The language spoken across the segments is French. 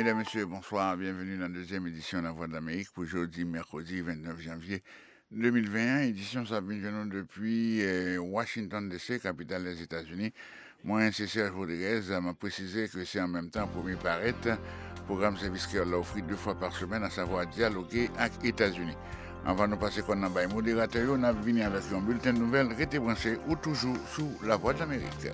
Mesdames, Messieurs, bonsoir. Bienvenue dans la deuxième édition de La Voix de l'Amérique pour jeudi, mercredi 29 janvier 2021. Édition Sabine Genou depuis Washington DC, capitale des États-Unis. Moi, c'est Serge Rodriguez. M'a précisé que c'est en même temps pour m'y paraître. Programme service qui l'a offert 2 fois par semaine, à savoir dialoguer avec les États-Unis. Avant de passer qu'on a bail modérateur, on a venu avec un bulletin de nouvelles, restez branchés ou toujours sous La Voix de l'Amérique.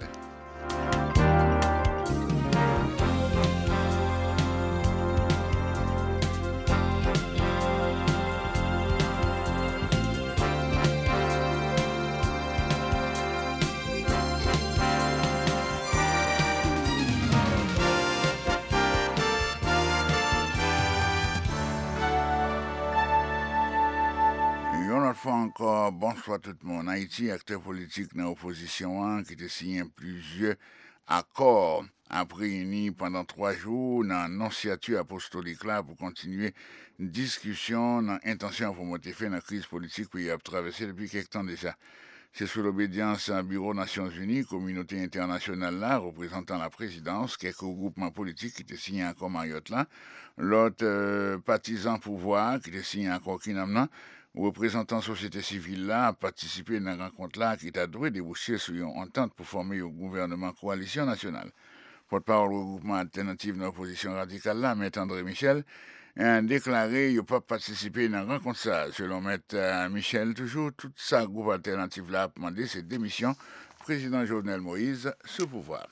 Encore, bonsoir tout le monde. Haïti, acteur politique dans l'opposition, qui a signé plusieurs accords après réunis pendant 3 jours dans l'annonciature apostolique là pour continuer une discussion dans l'intention pour monter fait dans la crise politique qu'il a traversé depuis quelques temps déjà. C'est sous l'obédience à Bureau Nations Unies, communauté internationale là, représentant la présidence, quelques groupements politiques qui étaient signés encore Mariotte là, l'autre partisan pouvoir qui était signé encore Kinamna, représentant société civile là a participé à une rencontre là qui a dû déboucher sur une entente pour former un gouvernement coalition nationale. Porte-parole du groupement alternatif de l'opposition radicale là, M. André Michel, a déclaré qu'il n'a pas participé à une rencontre ça. Selon M. Michel, toujours, tout ça groupe alternatif là a demandé ses démissions. Président Jovenel Moïse, sous pouvoir.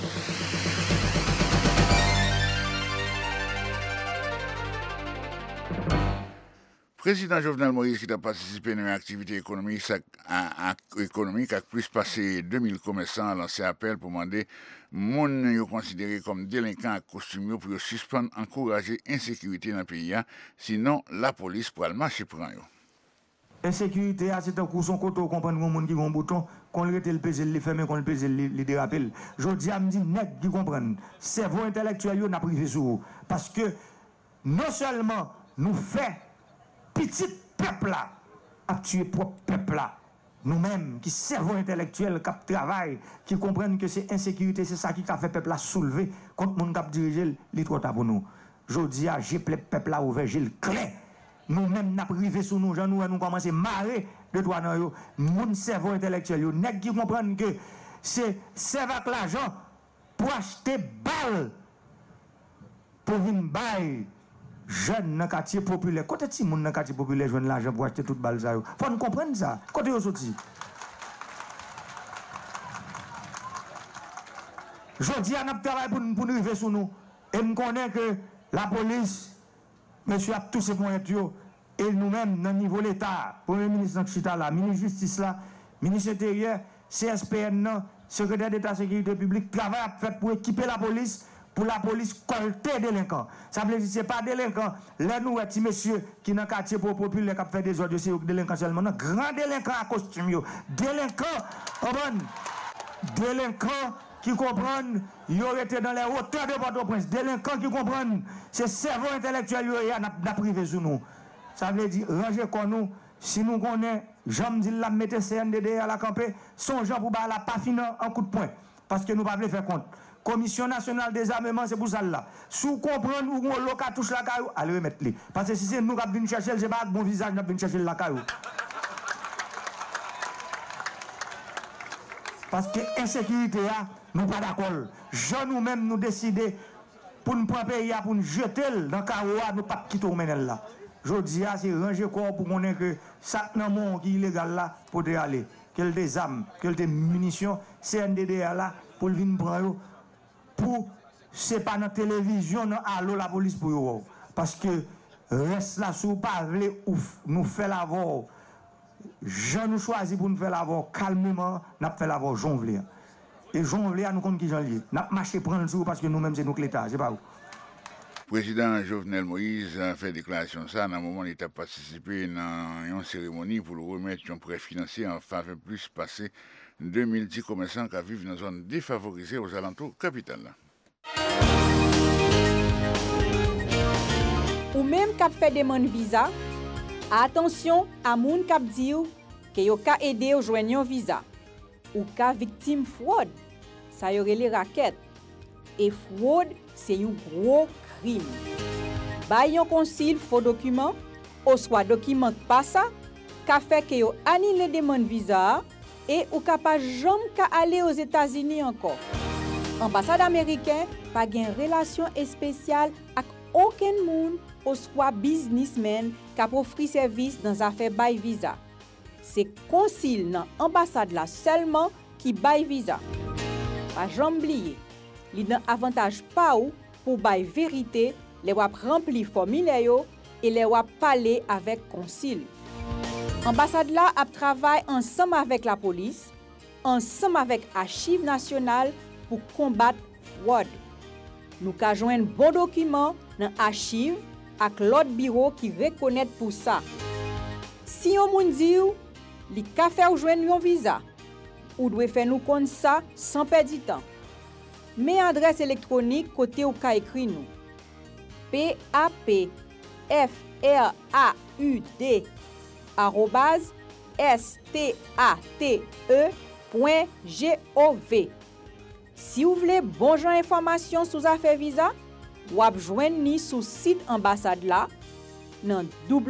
Président Jovenel Moïse qui a participé à une activité économique a plus passé 2000 commerçants lancé appel pour demander moun considéré comme délinquants à costume pour suspendre, encourager l'insécurité dans le pays. Sinon, la police pour le marcher prend. Insécurité, c'est un coup son côté, comprendre que les gens qui ont un bouton, qu'on le le pèse, le ferme, qu'on le pèse, le dérapel. Je dis à me dire, net qui comprennent, cerveau intellectuel, n'a privé sur vous. Parce que non seulement nous fait petit peuple là, à tuer propre peuple là, nous-mêmes qui cerveau intellectuel, qui travaillent, qui comprennent que c'est insécurité, c'est ça qui a fait peuple là soulever contre mon cap diriger les trop pour nous. Je dis à j'ai peuple là ouvert, j'ai le clé. Nous-mêmes n'a privé sur nous, nous commençons à marrer de droit dans yo. Mon cerveau intellectuel, yo nèg qui comprennent que c'est servir avec l'argent pour acheter balle pour venir bailler jeunes dans le quartier populaire. Côté si moun dans le quartier populaire joindre l'argent pour acheter toute balle ça yo. Faut nous comprendre ça. Côté yo sorti. Jodi a n'a travail pour nous arriver sur nous et nous connaît que la police monsieur a tous ces points et nous-mêmes dans le niveau de l'État, Premier ministre Chita là, ministre de Justice là, ministre intérieur, CSPN, secrétaire d'État sécurité publique, travail à faire pour équiper la police colter délinquants. Ça veut dire que ce n'est pas délinquants. Là, nous, petits messieurs qui dans le quartier populaire qui fait des ordres, c'est délinquants seulement. Non, grand délinquants à costume. Délinquants qui comprennent, ils auraient été dans les hauteurs de Port-au-Prince. Délinquants qui comprennent, c'est cerveau intellectuel qui a privé sur nous. Ça veut dire, ranger comme nous, si nous connaissons, j'aime dire la mettre CNDD à la campée, son gens pour la pas finir en coup de poing. Parce que nous ne pouvons pas faire compte. Commission nationale des armements, c'est pour ça là. Si vous comprenez où on loca touche la caillou, allez remettre les. Parce que si c'est nous qui venons chercher, c'est pas avec bon visage, nous venons chercher la caillou. Parce que l'insécurité, nous pas d'accord. Nous-mêmes, nous décider pour nous prendre pays, pour nous jeter dans le carreau, nous ne pas quitter au menel là. Je dis, c'est ranger corps pour qu'on ait que ça n'a pas qui est illégal là pour aller. Quel des armes, quel des munitions, CNDD là pour venir prendre. Pour c'est pas dans la télévision, non, allô la police pour eux. Parce que reste là, si vous parlez, nous fait l'avoir. Je nous choisis pour nous faire l'avoir calmement, nous fait l'avoir jonglé. Et jonglé, nous comptons qui jonglé. Nous marché prendre le jour parce que nous-mêmes, c'est nous l'État, c'est pas où. Président Jovenel Moïse a fait déclaration ça dans le moment où il a participé à une cérémonie pour le remettre un prêt financier en faveur plus passé 2010 commerçants qui vivent dans une zone défavorisée aux alentours capitales. Ou même qui fait demande visa, attention à moun qui dit que yo ka aider au joindre un visa ou ka victime fraude. Ça y aurait les raquettes. Et fraude, c'est un gros crime. Bay yon consil faux document, ou soit document pas ça, ka fait que yo annule demande visa et ou capable jamais ka aller aux États-Unis encore. Ambassade américaine pas gen relation spéciale avec aucun monde ou soit businessman qui offre service dans affaire bay visa. C'est consul dans ambassade là seulement qui bay visa. Pas jamais oublier, li nan avantage pa ou pour bay vérité, les wap rempli formulaire yo et les wap parler avec consul. Ambassade là a travaillé ensemble avec la police, ensemble avec Archives nationales pour combattre fraude. Nous ka joindre bon document dans Archives avec l'autre bureau qui reconnaît pour ça. Si on moun di ou, li ka fè ou joindre yon visa, ou doit faire nous compte ça sans perdre du temps. Mais adresse électronique côté ou ka écrit nous. PAPFRAUD@state.gov. Si vous voulez bon genre information sur affaire visa, ou ap joindre ni sur site ambassade là dans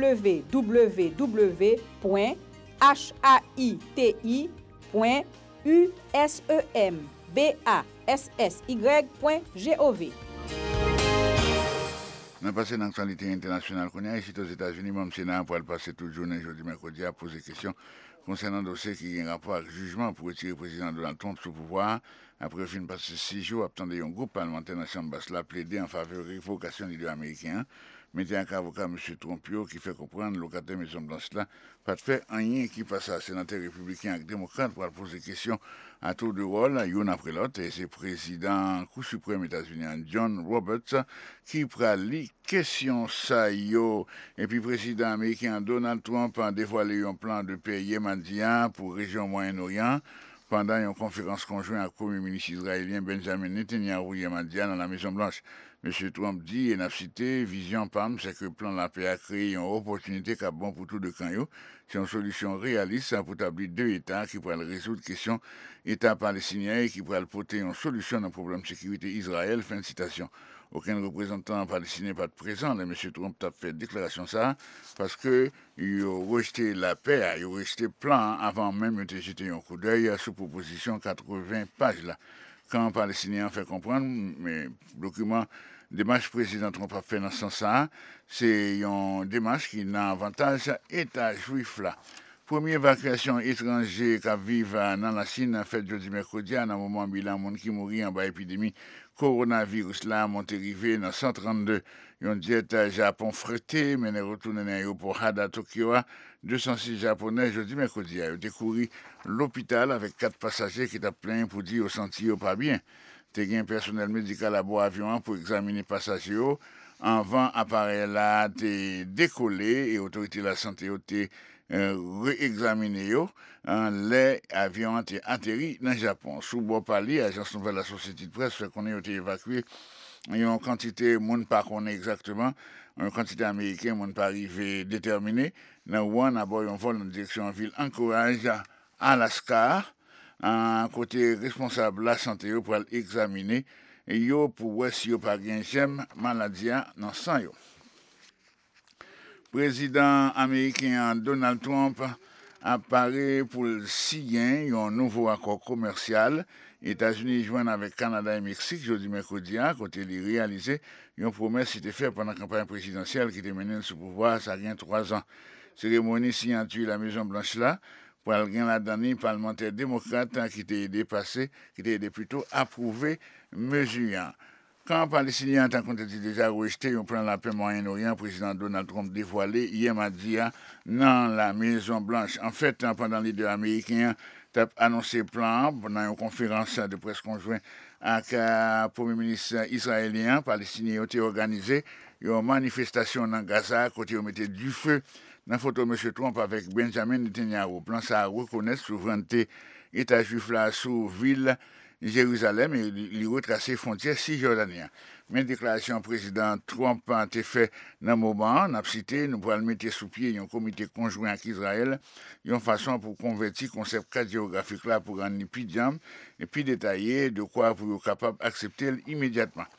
www.haiti.usembassy.gov. On a passé dans l'actualité internationale qu'on a ici aux États-Unis, même Sénat pour passer toute journée jeudi mercredi à poser des questions concernant un dossier qui a un rapport avec le jugement pour retirer le président Donald Trump sous pouvoir. Après fin passé 6 jours, attendez un groupe parlementaire dans la Chambre basse là plaider en faveur de la révocation du leader américain. Mettez un avocat M. Trumpio qui fait comprendre locataire Maison Blanche là pas de fait rien qui passe à sénateur républicain et démocrate pour poser des questions à tour de rôle, une après l'autre, et c'est président Cour suprême États-Unis John Roberts qui prend les questions ça yo et puis président américain Donald Trump a dévoilé un plan de paix yéménien pour région Moyen-Orient pendant une conférence conjointe avec le premier ministre israélien Benjamin Netanyahu yéménien dans la Maison Blanche. M. Trump dit, et n'a cité, vision PAM, c'est que le plan de la paix a créé une opportunité qui est bon pour tout de camp. C'est une solution réaliste pour établir deux États qui pourraient résoudre la question État palestinien et qui pourraient porter une solution dans le problème de sécurité Israël. Fin de citation. Aucun représentant palestinien n'est pas présent. M. Trump a fait déclaration ça parce que il a rejeté la paix, il a rejeté le plan avant même de jeter un coup d'œil sous proposition 80 pages là. Quand les Palestiniens fait comprendre, mais document démarche président Trump a fait dans ce sens-là, c'est une démarche qui n'a avantage État juif là. Première évacuation étranger qui vivent dans la Chine fait jeudi mercredi à un moment bilan monde qui mourit en bas épidémie coronavirus là monté rivé dans 132 un jet Japon fretté mais retourné dans l'aéroport Hada Tokyo 206 japonais jeudi mercredi a découvert l'hôpital avec 4 passagers qui étaient pleins pour dire au senti pas bien. T'es un personnel médical à bord avion pour examiner passagers avant appareil là t'es décollé et autorité de la santé t'es réexaminé les avions ont atterri dans le Japon. Sous bord pali, agence nouvelle de la société de presse fait qu'on a été évacué. Il y a une quantité, monde pas qu'on est exactement, une quantité américaine, monde pas arrivé déterminé. Dans Wuhan, à bord un vol en direction de la ville Anchorage, Alaska. Un côté responsable de la santé pour l'examiner et yo pour voir si yo pas gain gemme maladie dans sang yo. Président américain Donald Trump apparaît pour signer un nouveau accord commercial. États-Unis joignent avec Canada et Mexique jeudi mercredi à côté de réaliser une promesse qui était faite pendant la campagne présidentielle qui était menée sous pouvoir ça gagne 3 ans. Cérémonie signature la Maison Blanche là pour gain la dernière parlementaire démocrate qui était dépassé, qui était plutôt approuvé mesure. Quand les Palestiniens ont déjà rejeté un plan de la paix Moyen-Orient, président Donald Trump dévoilé hier mardi dans la Maison Blanche. En fait, pendant les deux Américains ont annoncé le plan pendant une conférence de presse conjointe avec le premier ministre israélien, palestinien, ont organisé une manifestation dans Gaza, côté où mettait du feu. Dans la photo, M. Trump avec Benjamin Netanyahu, plan ça reconnaître souveraineté État juif là sous ville Jérusalem et lui retracer frontières cisjordaniennes. Mais déclaration président Trump a été faite dans le moment, on a cité, nous pourrons mettre sous pied un comité conjoint avec Israël, une façon pour convertir le concept cadre géographique là pour rendre plus diam et plus détaillé de quoi vous êtes capable d'accepter immédiatement.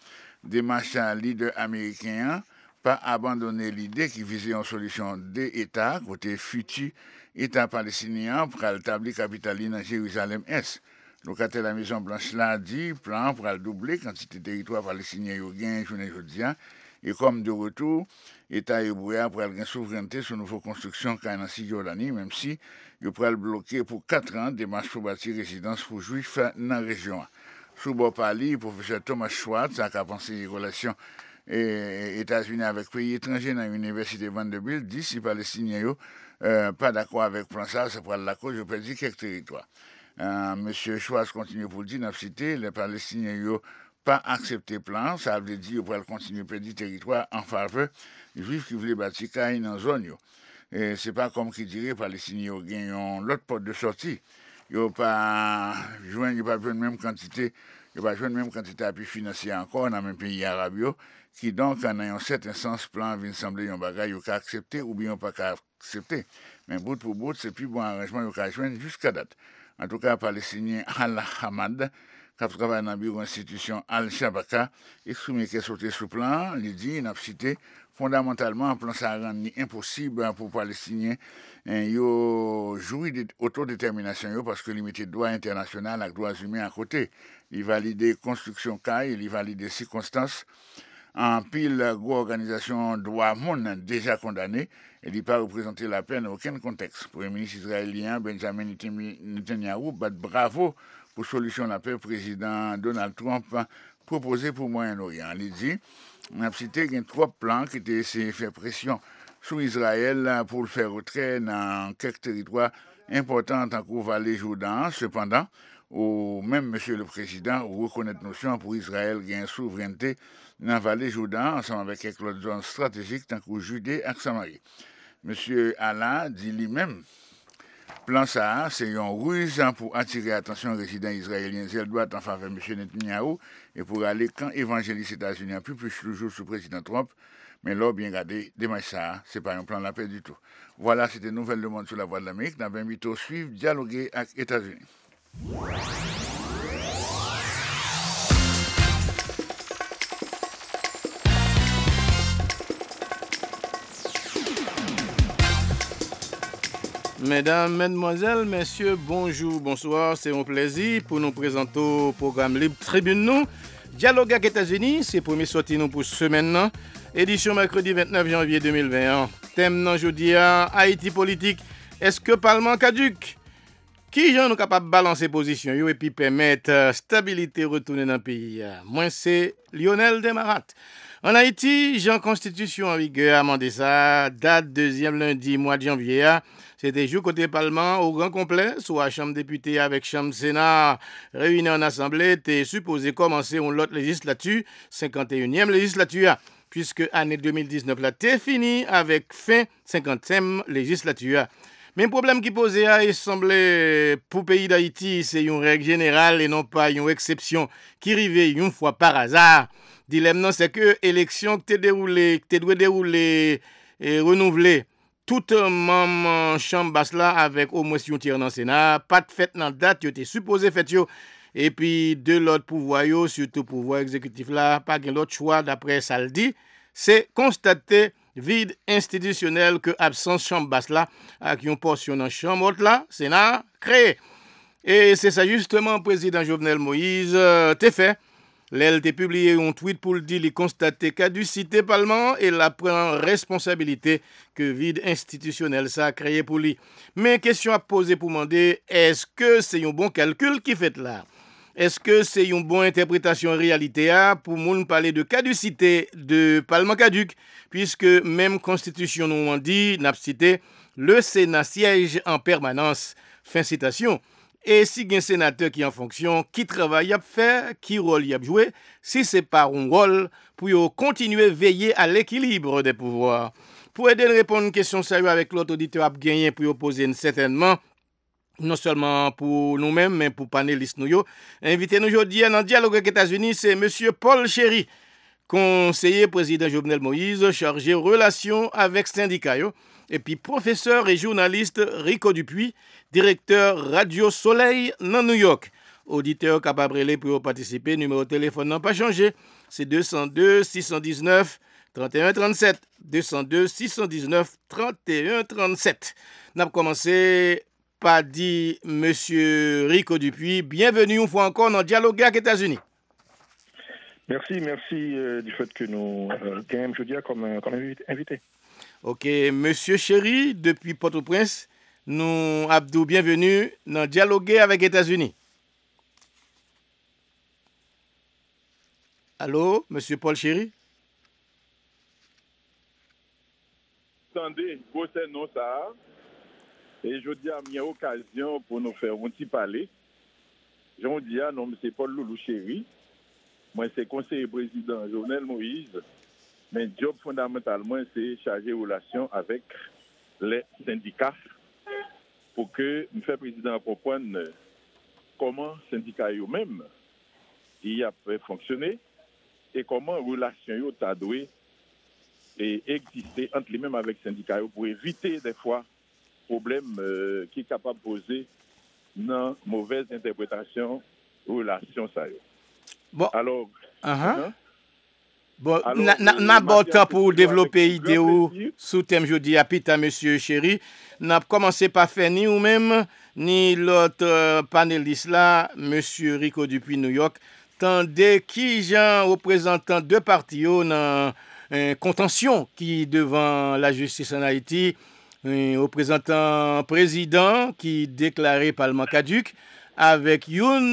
démarche leader américain pas abandonner l'idée qui visait une solution des États côté futur État palestinien pour établir capitale dans Jérusalem-Est. Locataire de la Maison Blanche l'a dit, plan pour doubler quantité de territoire palestinien au gain journée aujourd'hui et comme de retour État hébreu pour avoir une souveraineté sur nouveau construction en Cisjordanie même si il pourrait bloquer pour 4 ans des marches pour bâtir résidence pour juifs dans la région. Sous bord parli, professeur Thomas Schwartz a pensé les relations États-Unis avec pays étrangers dans l'université Vanderbilt dit si les Palestiniens pas d'accord avec plan ça pourrait la cause je peux dire quelques territoires. Monsieur Schwartz continue pour dire dans la cité les Palestiniens n'ont pas accepté plan ça veut dire qu'ils pourraient continuer à perdre du territoire en faveur des juifs qui voulaient bâtir dans la zone. Et c'est pas comme qui dirait les Palestiniens ont l'autre porte de sortie. Ils n'ont pas joué la même quantité. Il va jouer même quantité d'appui financier encore dans même pays arabes qui donc en un certain sens plan vient sembler un bagage qu'il accepter ou bien pas accepter. Mais bout pour bout c'est plus bon arrangement qu'il joindre jusqu'à date. En tout cas palestinien Al-Hamad qui travaille dans la bureau institution Al-Shabaka exprime qu'il est sauté sous plan, il dit il a cité fondamentalement un plan ça rend impossible pour palestiniens yo jouir d'autodétermination parce que limité droit international avec droits humains à côté. Il valide construction caille, il valide circonstances en pile organisation droit monde déjà condamné et il pas représenter la peine dans aucun contexte. Premier ministre israélien Benjamin Netanyahu bat bravo pour solution la paix président Donald Trump proposé pour Moyen-Orient. Il dit on a cité qu'il y a 3 plans qui étaient essayé de faire pression sur Israël pour le faire retrait dans quelques territoires importants en tant que Vallée Jourdain. Cependant, ou même Monsieur le Président reconnaît notion pour Israël qui a une souveraineté dans la Vallée Jourdain ensemble avec quelques autres zones stratégiques tant que Judée et Samarie. Monsieur Allah dit lui-même plan ça, c'est une ruse pour attirer l'attention aux résidents israéliens. Elle doit en faveur de M. Netanyahu et pour aller quand évangéliste aux États-Unis, plus toujours sous le président Trump. Mais là, bien regardé, démarche ça, c'est pas un plan de la paix du tout. Voilà, c'était Nouvelle Le Monde sur la Voix de l'Amérique. Nous avons invité à suivre, dialoguer avec les États-Unis. Mesdames, Mesdemoiselles, Messieurs, bonjour, bonsoir. C'est un plaisir pour nous présenter au programme Libre Tribune. Nous. Dialogue avec les États-Unis, c'est premier sorti nous pour semaine. Édition mercredi 29 janvier 2021. Thème aujourd'hui Haïti politique. Est-ce que Parlement caduc? Qui j'en est capable de balancer position et puis permettre stabilité retourner dans le pays? Moi, c'est Lionel Desmarat. En Haïti, Jean Constitution en vigueur amendé ça, date 2e lundi mois de janvier. C'était jour côté Parlement au grand complet, soit Chambre députée avec Chambre Sénat réunis en Assemblée, était supposé commencer une autre législature, 51e législature, puisque année 2019 là t'est fini avec fin 50e législature. Mais le problème qui posait il semblait pour le pays d'Haïti, c'est une règle générale et non pas une exception qui arrivait une fois par hasard. Dilemme c'est que l'élection que t'es doit dérouler et renouveler toute membre chambre basse là avec au moins un tiers dans le Sénat, pas de fête dans date, tu étais supposé faire et puis de l'autre pouvoir surtout pouvoir exécutif là, pas de l'autre choix d'après ça le dit, c'est constater vide institutionnel que absence chambre basse là avec une portion dans chambre haute là, Sénat créé. Et c'est ça justement président Jovenel Moïse t'es fait. L'elle a publié un tweet pour le dire, il constater caducité Parlement et la prend responsabilité que vide institutionnel ça a créé pour lui. Mais question à poser pour demander, est-ce que c'est un bon calcul qui fait là? Est-ce que c'est une bonne interprétation réalité pour nous parler de caducité de Parlement caduc, puisque même constitution nous en dit, n'a cité, le Sénat siège en permanence. Fin citation. Et si il y a un sénateur qui est en fonction, qui travaille à faire, qui rôle à jouer, si c'est pas un rôle pour continuer à veiller à l'équilibre des pouvoirs. Pour aider à répondre à une question sérieuse avec l'autre auditeur à gagner pour poser certainement, non seulement pour nous-mêmes, mais pour panélistes nous. Invité nous aujourd'hui dans le dialogue avec les États-Unis, c'est M. Paul Chéry, conseiller président Jovenel Moïse, chargé de relations avec syndicats. Et puis professeur et journaliste Rico Dupuis, directeur Radio Soleil dans New York. auditeurs capables de pour participer. Numéro de téléphone n'a pas changé. C'est 202 619 31 37. 202 619 31 37. Nous avons commencé par dire Monsieur Rico Dupuis. Bienvenue une fois encore dans Dialogue avec les États-Unis. Merci du fait que nous gagnons aujourd'hui comme invité. Ok, Monsieur Chéri, depuis Port-au-Prince, nous, Abdou, bienvenue dans Dialoguer avec les États-Unis. Allô, Monsieur Paul Chéri? Attendez, c'est non ça. Et je dis à une occasion pour nous faire un petit parler. Je dis à non, c'est Paul Loulou Chéri. Moi, c'est conseiller président Jovenel Moïse. Mais job fondamentalement, c'est charger relations avec les syndicats pour que le président comprenne comment les syndicats eux-mêmes y a fonctionné et comment les relations ont dû exister entre les mêmes avec les syndicats pour éviter des fois problèmes qui sont capables de poser une mauvaise interprétation des relations. Bon. Alors, bon, n'a pas temps pour développer l'idée sous thème jeudi à Pita, Monsieur Chéri. N'a commencé par faire ni ou-même, ni l'autre panéliste là, Monsieur Rico Dupuis, New York, tandis qui gens représentant deux partis dans contention qui devant la justice en Haïti, représentant président qui déclaré Parlement caduc, avec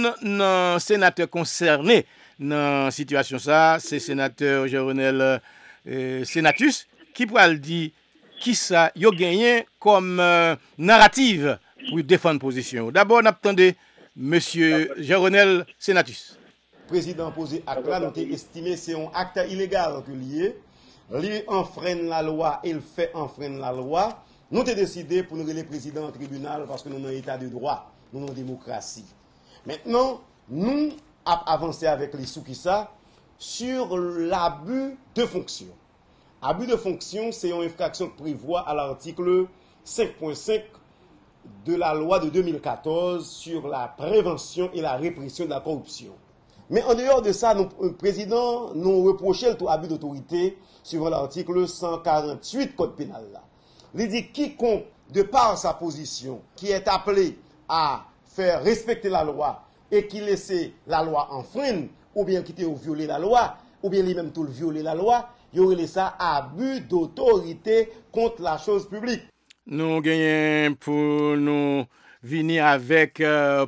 un sénateur concerné dans la situation ça, c'est sénateur Jovenel Senatus, qui pourrait dire qui ça y a gagné comme narrative pour défendre position. D'abord, on attendait monsieur Jovenel Senatus. Président posé acte là, nous avons estimé c'est un acte illégal que lié. Lui enfreint la loi et il fait enfreindre la loi. Nous avons décidé pour nous le président au tribunal parce que nous sommes en état de droit, nous sommes en démocratie. Maintenant, nous avons avancé avec les Soukissa sur l'abus de fonction. Abus de fonction, c'est une infraction que prévoit à l'article 5.5 de la loi de 2014 sur la prévention et la répression de la corruption. Mais en dehors de ça, le président nous reprochait tout abus d'autorité suivant l'article 148 Code pénal. Il dit quiconque, de par sa position, qui est appelé à faire respecter la loi et qui laisse la loi enfreindre, ou bien qui violer la loi, ou bien lui-même tout violer la loi, il y aurait ça abus d'autorité contre la chose publique. Nous gagnons pour nous venir avec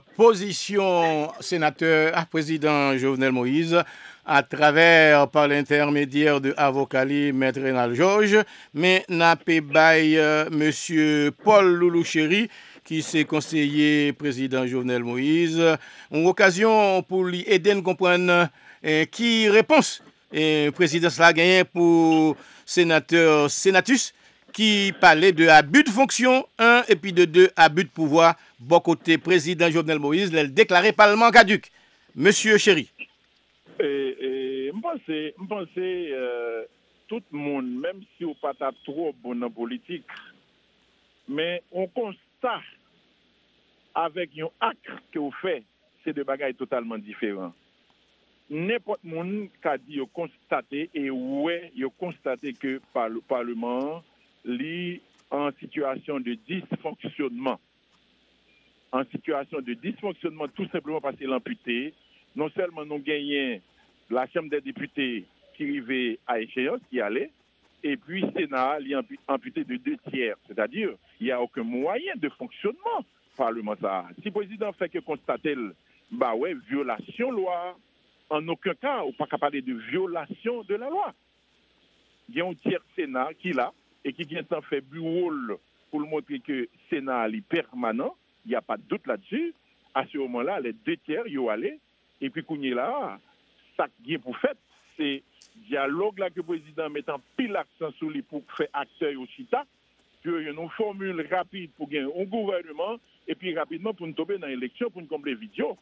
position sénateur à président Jovenel Moïse à travers par l'intermédiaire de avocat Maître Rénal Georges, mais n'a pas bail monsieur Paul Loulou Chéri qui s'est conseiller président Jovenel Moïse, une occasion pour lui aider à comprendre qui réponse président a gagné pour sénateur Senatus qui parlait de abus de fonction, 1, et puis de 2, abus de pouvoir, bon côté président Jovenel Moïse, l'a déclaré Parlement caduc. Monsieur Chéri. Je pense tout le monde, même si on pas trop bon en politique, mais on constate avec un acte que vous faites, c'est deux bagages totalement différents. N'importe monde qui a dit, constaté, et ouais, il a constaté que par le Parlement, li en situation de dysfonctionnement. En situation de dysfonctionnement, tout simplement parce qu'il est amputé. Non seulement nous gagnons la Chambre des députés qui arrivait à échéance, qui allait, et puis le Sénat est amputé de 2/3. C'est-à-dire, il n'y a aucun moyen de fonctionnement parlementaire. Si le président fait que constater, bah ouais, violation loi, en aucun cas, on ne peut pas parler de violation de la loi. Il y a un tiers Sénat qui est là, et qui vient s'en faire bureau pour le montrer que le Sénat est permanent, il n'y a pas de doute là-dessus. À ce moment-là, les 2/3, ils sont allés. Et puis, quand il est là, ça qui est pour faire, c'est le dialogue là que le président met en pile accent sur lui pour faire acteur au CITA, qu'il y a une formule rapide pour gagner un gouvernement, et puis rapidement pour nous tomber dans l'élection, pour nous combler vidéo.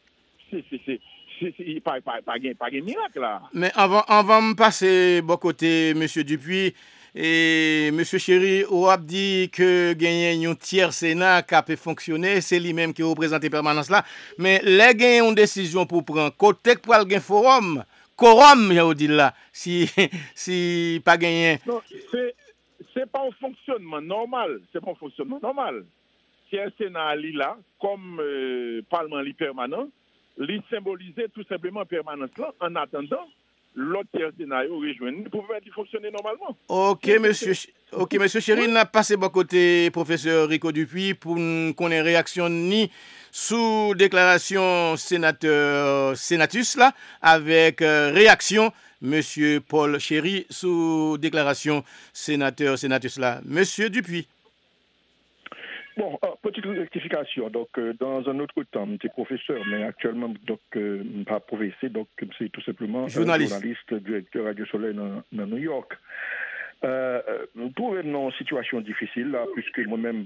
C'est pas un miracle là. Mais avant de passer bon côté, M. Dupuis, Et M. Chéri, on a dit que gagner un tiers Sénat qui a pu fonctionner, c'est lui-même qui représente la permanence là. Mais les gagnent une décision pour prendre côté pour le forum, quorum, j'ai dit là, si pas gagné. Non, c'est pas un fonctionnement normal. C'est pas un fonctionnement normal. Si un Sénat est là, comme Parlement permanent, il symbolise tout simplement permanence là, en attendant l'autre scénario rejoindre pour pouvoir fonctionner normalement. Ok, monsieur Chéri, n'a passé bon côté professeur Rico Dupuis pour qu'on ait réaction ni sous déclaration sénatus là, avec réaction monsieur Paul Chéri sous déclaration sénatus là. Monsieur Dupuis. Bon, petite rectification. Donc, dans un autre temps, j'étais professeur, mais actuellement, donc, pas professeur, donc, c'est tout simplement journaliste, directeur Radio Soleil dans New York. Nous trouvons une situation difficile, là, puisque moi-même,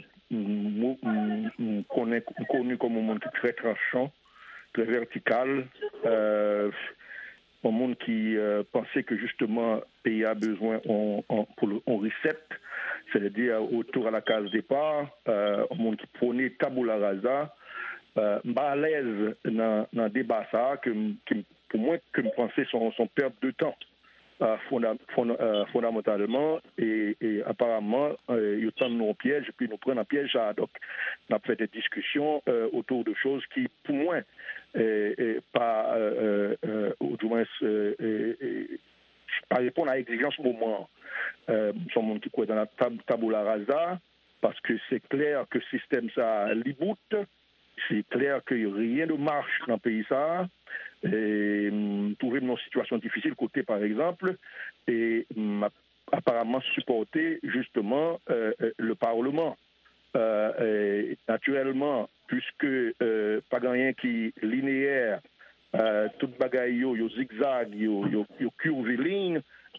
connu comme un monde très tranchant, très vertical, un monde qui pensait que justement, le pays a besoin on reset, c'est-à-dire autour à la case départ, un monde qui prenait tabula rasa, à l'aise dans le débat ça, pour moi, que je pensais son perte de temps. Fondamentalement et apparemment il y a nos pièges et puis nous prenons un piège donc on a fait des discussions autour de choses qui pour moi pas du moins pas répondre à l'exigence au moment son monde qui croit dans la tabula rasa parce que c'est clair que le système ça liboute, c'est clair que rien ne marche dans le pays ça. Et trouver une situation difficile côté par exemple et apparemment supporter justement le Parlement naturellement puisque pas rien qui linéaire toute bagaille yo zigzag yo curviligne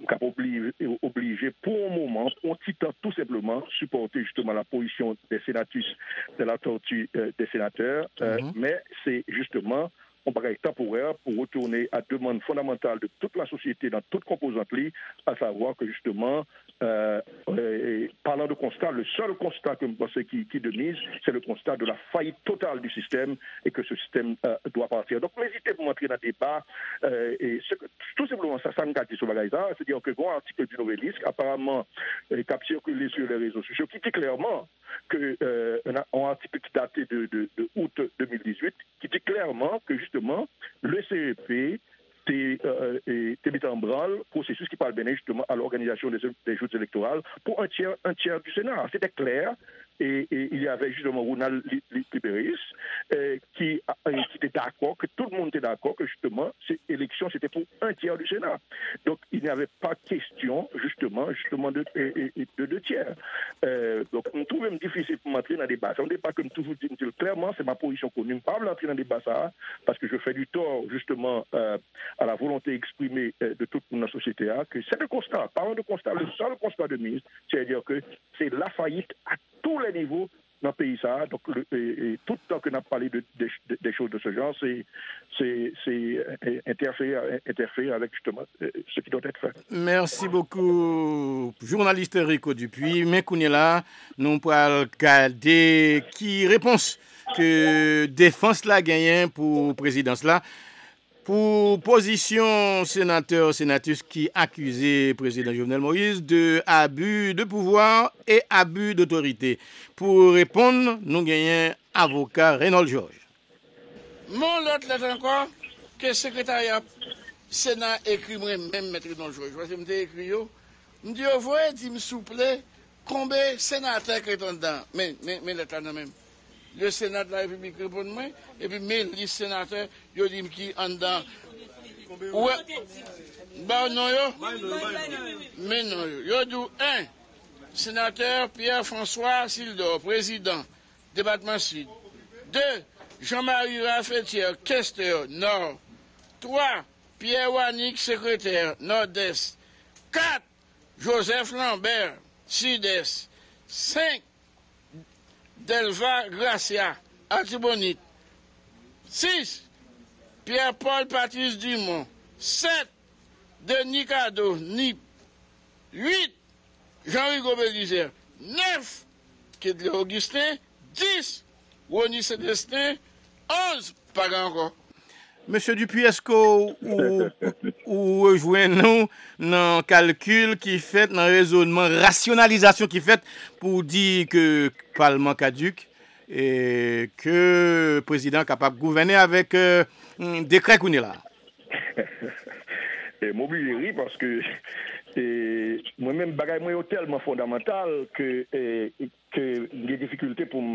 obligé pour un moment pour un petit temps tout simplement supporter justement la position des sénatus de la tortue des sénateurs mais c'est justement on paraît temporaire pour retourner à demande fondamentale de toute la société dans toute composante, à savoir que justement, parlant de constat, le seul constat que je pense qui de mise, c'est le constat de la faillite totale du système et que ce système doit partir. Donc, n'hésitez pas à entrer dans le débat. Et tout simplement, ça me dit sur la c'est-à-dire que bon article du Novelisque, apparemment, qui a circulé sur les réseaux sociaux, qui dit clairement que un article qui datait de août 2018, qui dit clairement que justement, le CEP t'es mis en branle processus qui parle bien justement à l'organisation des joutes électorales pour un tiers du Sénat. C'était clair. Et il y avait justement Ronald Libéris qui était d'accord, que tout le monde était d'accord que justement ces élections c'était pour un tiers du Sénat. Donc il n'y avait pas question justement de deux tiers. Donc on trouve même difficile pour m'entrer dans le débat. C'est un débat que je toujours dis clairement, c'est ma position connue. Je ne peux pas entrer dans le débat ça parce que je fais du tort justement à la volonté exprimée de toute notre société que c'est le constat. Parlons de constat, le seul constat de mise, c'est-à-dire que c'est la faillite à tous les niveaux dans le pays ça. Donc, tout le temps que nous avons parlé des choses de ce genre, c'est interférer avec justement ce qui doit être fait. Merci beaucoup, journaliste Rico Dupuis. Mais qu'on est là, nous pourrons regarder qui réponse que défense la gagne pour présidence là. Pour position sénatus qui accusait président Jovenel Moïse de abus de pouvoir et abus d'autorité. Pour répondre, nous gagnons avocat Reynolds Georges. Mon l'autre lettre encore que le secrétariat Sénat écrit même maître Reynolds Georges. Parce que je m'ai écrit, je me dis, vous voyez, s'il vous plaît, combien de sénateurs qui sont dedans? Mais lettre là même. Le Sénat de la République répond moi, et puis mes listes sénateurs, ils disent qui en dedans. Ouais. Bah non, mais non, yo dit 1. Sénateur Pierre-François Sildor, président, département Sud. 2. Jean-Marie Raffetière, questeur, Nord. 3. Pierre Wanik, secrétaire, Nord-Est. 4. Joseph Lambert, Sud-Est. 5. Delva Gracia, Artibonite. 6. Pierre-Paul Patrice Dumont. 7. Denis Cado, NIP. 8. Jean-Rigaud Bélizer, 9, Kedle Augustin, 10, Rony Célestin, 11, pas encore. Monsieur Dupuis, est-ce que vous rejoignez-nous dans le calcul qui fait, dans le raisonnement, rationalisation qui fait pour dire que le Parlement caduque et que le président est capable de gouverner avec un décret qu'on est là? Mobilier parce que moi-même, bagaille moi tellement fondamental que des difficultés pour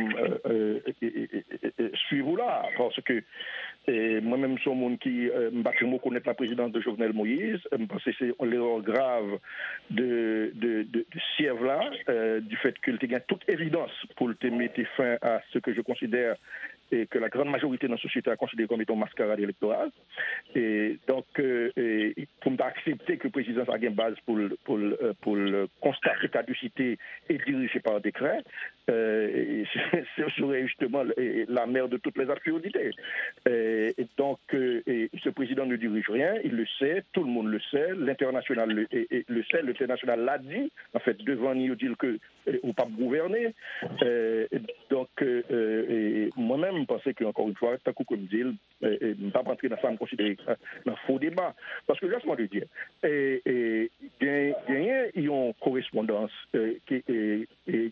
suivre là, parce que moi-même, je suis un monde qui me connaît la présidence de Jovenel Moïse, parce que c'est l'erreur grave de Sièvres là, du fait qu'il y a toute évidence pour te mettre fin à ce que je considère et que la grande majorité de la société a considéré comme étant mascarade électorale. Et donc, pour m'accepter que le président a une base pour constater caducité et dirigé par décret, ce serait justement la mère de toutes les absurdités. Et donc, ce président ne dirige rien, il le sait, tout le monde le sait, l'international le sait, l'international l'a dit, en fait, devant nous dire que on pas gouverner. Donc, moi-même, je pensais qu'encore une fois, tant que comme dit, je ne pas rentrer dans ça, me considérer dans faux débat. Parce que, laisse-moi te dire, il y a une correspondance que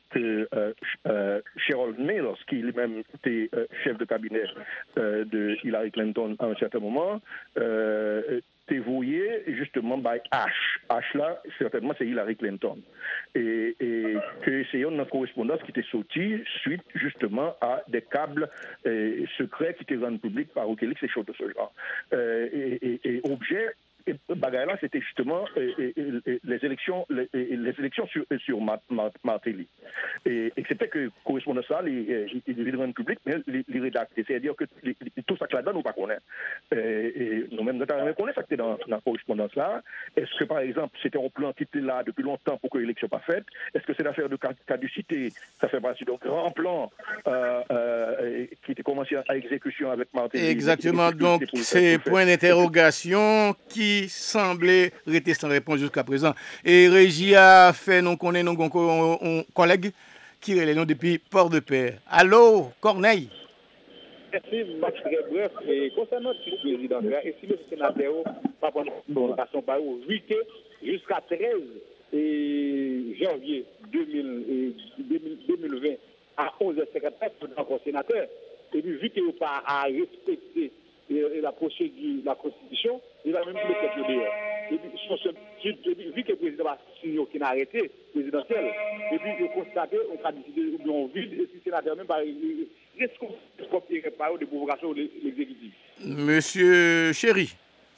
Sherrod Mills, qui lui-même était chef de cabinet de Hillary Clinton à un certain moment, t'es voué justement by H. H là, certainement, c'est Hillary Clinton. Et que c'est une correspondance qui était sortie suite justement à des câbles secrets qui étaient rendus publics par Wikileaks et choses de ce genre. Et objet, là, c'était justement les élections sur Martelly. Et c'était que correspondant ça, les rendent public, mais les rédactés. C'est-à-dire que tout ça que là-dedans, nous ne connaissons pas. Et nous-mêmes, nous connaissons ça qui était dans la correspondance là. Est-ce que, par exemple, c'était un plan qui était là depuis longtemps pour que l'élection soit pas faite? Est-ce que c'est l'affaire de caducité? Ça fait partie d'un grand plan qui était commencé à exécution avec Martelly. Exactement. Donc, c'est point d'interrogation qui semblait rester sans réponse jusqu'à présent. Et Régie a fait, nous connaissons nos collègues qui relaient depuis Port-de-Paix. Allô, Corneille? Merci, Max, très bref. Et concernant le président, et si le sénateur pas prendre une communication par 8 jusqu'à 13 janvier 2020 à 11h54, encore sénateur, et puis vu qu'il n'a pas à respecter la procédure, la Constitution, il va même le faire dehors. Et puis, vu que le président a signé aucun arrêté présidentiel, et puis il constate qu'on a décidé de vide, et si le sénateur même pas responsable de provocation de l'exécutif. Monsieur Chéri.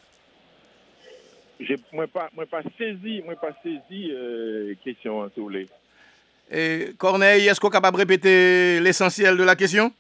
Moi pas saisi question si vous voulez. Et Corneille, est-ce qu'on est capable de répéter l'essentiel de la question?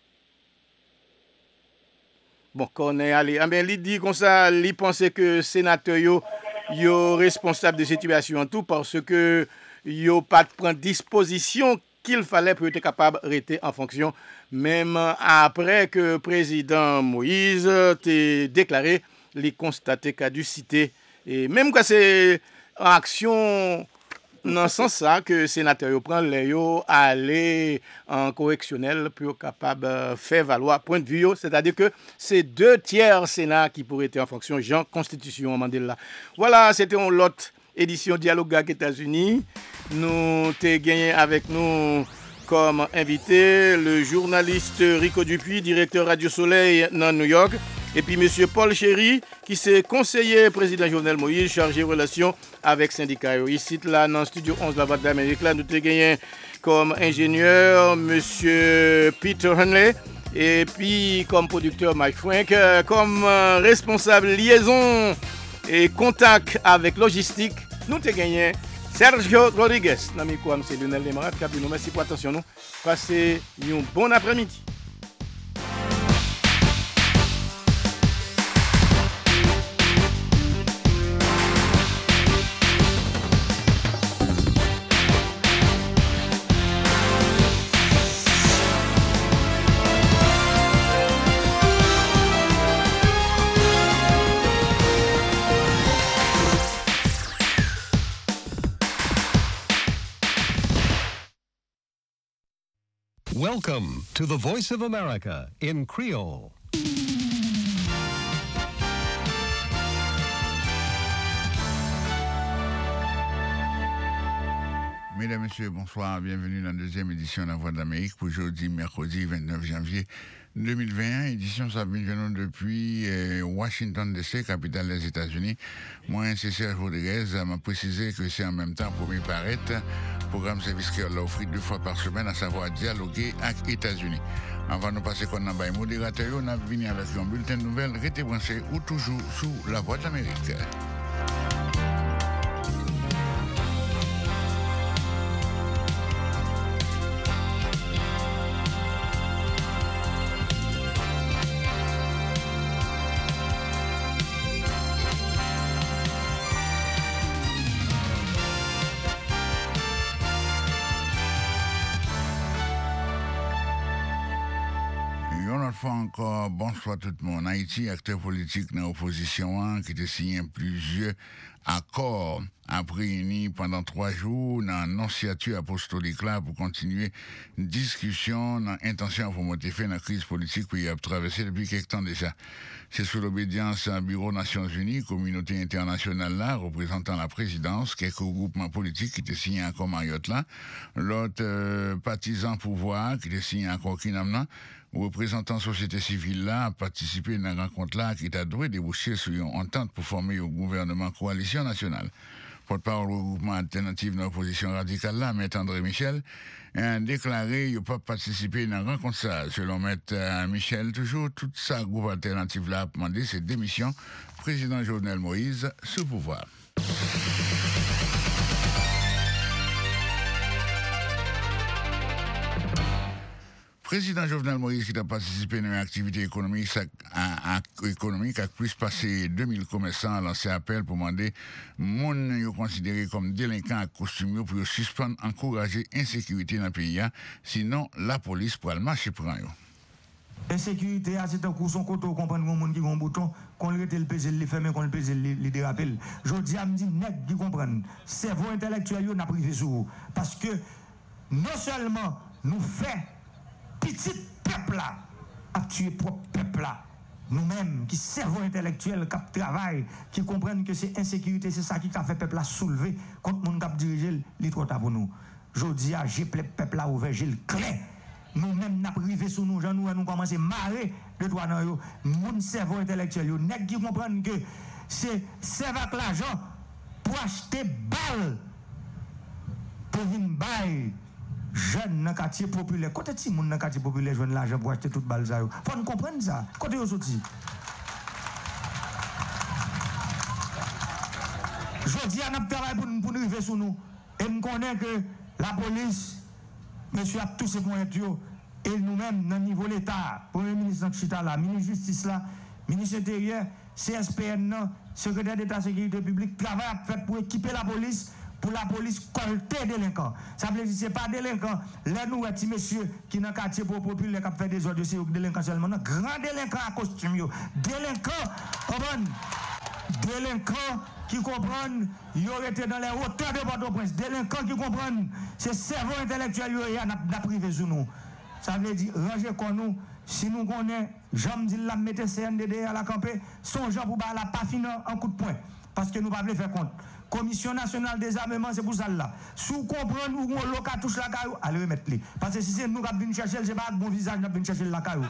Bon, Corneille, allez. Ah ben, il dit comme ça, il pensait que le sénateur yo responsable de cette situation en tout parce que yo pas de prendre disposition qu'il fallait pour être capable de rester en fonction, même après que le président Moïse ait déclaré, il constaté caducité. Et même quand c'est en action, dans ce sens-là, que le sénateur prend les aller en correctionnel pour être capable de faire valoir point de vue. C'est-à-dire que c'est 2/3 Sénat qui pourrait être en fonction, Jean Constitution Mandela. Voilà, c'était une autre édition Dialogue avec les États-Unis. Nous avons gagné avec nous comme invité le journaliste Rico Dupuis, directeur Radio Soleil dans New York, et puis M. Paul Chéri, qui s'est conseiller président Jovenel Moïse, chargé de relations avec syndicats. Ici, là, dans le studio 11 La Voix de l'Amérique, là, nous avons gagné comme ingénieur M. Peter Henley, et puis comme producteur Mike Frank, comme responsable liaison et contact avec logistique, nous avons gagné Sergio Rodriguez. Nami Kouam, c'est Lionel Lemarat. Merci pour l'attention. Passez un bon après-midi. Welcome to the Voice of America in Creole. Mesdames, Messieurs, bonsoir. Bienvenue dans la deuxième édition de La Voix de l'Amérique pour jeudi, mercredi 29 janvier 2021. Édition Sabine Genou depuis Washington DC, capitale des États-Unis. Moi, c'est Serge Rodriguez. M'a précisé que c'est en même temps pour m'y paraître. Programme service qui l'a offert 2 fois par semaine, à savoir dialoguer avec les États-Unis. Avant de passer qu'on a un modérateur, on a venu avec un bulletin de nouvelles, restez branchés ou toujours sous La Voix de l'Amérique. Encore, bonsoir tout le monde. Haïti, acteur politique dans l'opposition, qui a signé plusieurs accords réunis pendant 3 jours dans l'annonciature apostolique là pour continuer une discussion dans l'intention pour monter fait dans la crise politique qui a traversé depuis quelques temps déjà. C'est sous l'obédience à Bureau Nations Unies, communauté internationale là, représentant la présidence, quelques groupements politiques qui étaient signés encore Mariotte là, l'autre partisan pouvoir qui étaient signés encore Kinamna, représentant société civile là, a participé à une rencontre là qui a dû déboucher sur une entente pour former un gouvernement coalition nationale. Porte-parole au groupement alternatif de l'opposition radicale là, M. André Michel, a déclaré qu'il n'a pas participé à une rencontre ça. Selon M. Michel, toujours, toute sa groupe alternatif là a demandé ses démissions. Président Jovenel Moïse, sous pouvoir. Président Jovenel Moïse qui a participé à une activité économique a plus passé 2000 commerçants lancé appel pour demander moun considéré comme délinquants à costume pour suspendre, encourager insécurité dans le pays. Sinon, la police pourra le marcher pour eux. Insécurité, c'est un coup son côté, comprendre que les gens qui ont un bouton, qu'on le le pèse, le ferme, qu'on le pèse, le dérapel. Je dis à me dire, net qui comprennent, cerveau intellectuel, n'a privé sur vous. Parce que non seulement nous fait petit peuple là, à tuer propre peuple là, nous-mêmes qui cerveau intellectuel, qui travaillent, qui comprennent que c'est insécurité, c'est ça qui a fait peuple là soulever contre mon cap diriger les trop tard pour nous. Je dis à j'ai peuple là ouvert, j'ai le clé. Nous-mêmes n'a privé sur nous, nous commençons à marrer de droit dans yo. Mon cerveau intellectuel, yo nèg qui comprennent que c'est servir l'argent pour acheter balle pour venir bailler jeunes dans le quartier populaire. Côté si moun dans le quartier populaire joindre l'argent pour acheter toute balle ça yo. Faut nous comprendre ça. Côté yo sorti. Jodi a n'a travail pour nous arriver sur nous et nous connaît que la police monsieur a tous ces moyens et nous-mêmes dans le niveau de l'État, Premier ministre Chita là, ministre de Justice là, ministre intérieur, CSPN, secrétaire d'État sécurité publique, travail à faire pour équiper la police colter délinquants. Ça veut dire que ce n'est pas délinquants. Là, nous, petits messieurs qui dans le quartier populaire qui fait des ordres, c'est délinquants seulement. Non, grand délinquants à costume. Délinquants qui comprennent, ils auraient été dans les hauteurs de Port-au-Prince. Délinquants qui comprennent, c'est cerveau intellectuel qui a privé sur nous. Ça veut dire, ranger comme nous, si nous connaissons, j'aime dire la mettre CNDD à la campée, son gens pour la pas finir en coup de poing. Parce que nous ne pouvons pas faire compte. Commission nationale des armements, c'est pour ça là. Si vous comprenez où on loca touche la caillou, allez remettre les. Parce que si c'est nous qui venons chercher, c'est pas un bon visage, nous venons chercher la caillou.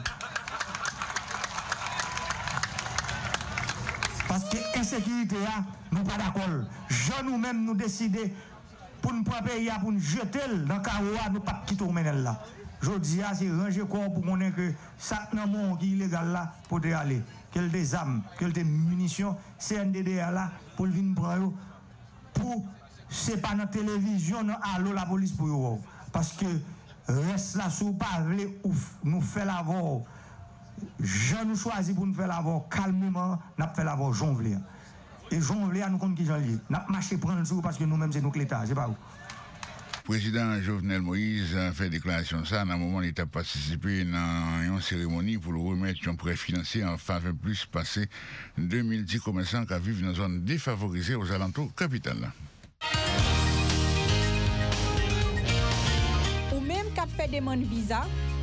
Parce que l'insécurité, nous ne sommes pas d'accord. Je nous-mêmes nous décider pour nous prendre pays, pour nous jeter dans le carreau, nous ne pas quitter au Ménel là. Je dis, c'est ranger corps pour qu'on ait que ça n'a pas qui est illégal là pour aller. Quel des armes, quel des munitions, CNDD là pour venir prendre. Pour, c'est pas dans la télévision, non, allô la police pour eux. Parce que reste là, si vous parlez, nous fait l'avoir. Je nous choisis pour nous faire l'avoir calmement, nous fait l'avoir jonglé. Et jonglé, nous comptons qui jonglé. Nous marché prendre le jour parce que nous-mêmes, c'est nous l'État, c'est pas où. Président Jovenel Moïse a fait déclaration ça, à un moment il a participé à une cérémonie pour le remettre un prêt financier en faveur plus passé 2010 commerçants qui vivent dans une zone défavorisée aux alentours capitales. Ou même qui fait demande visa,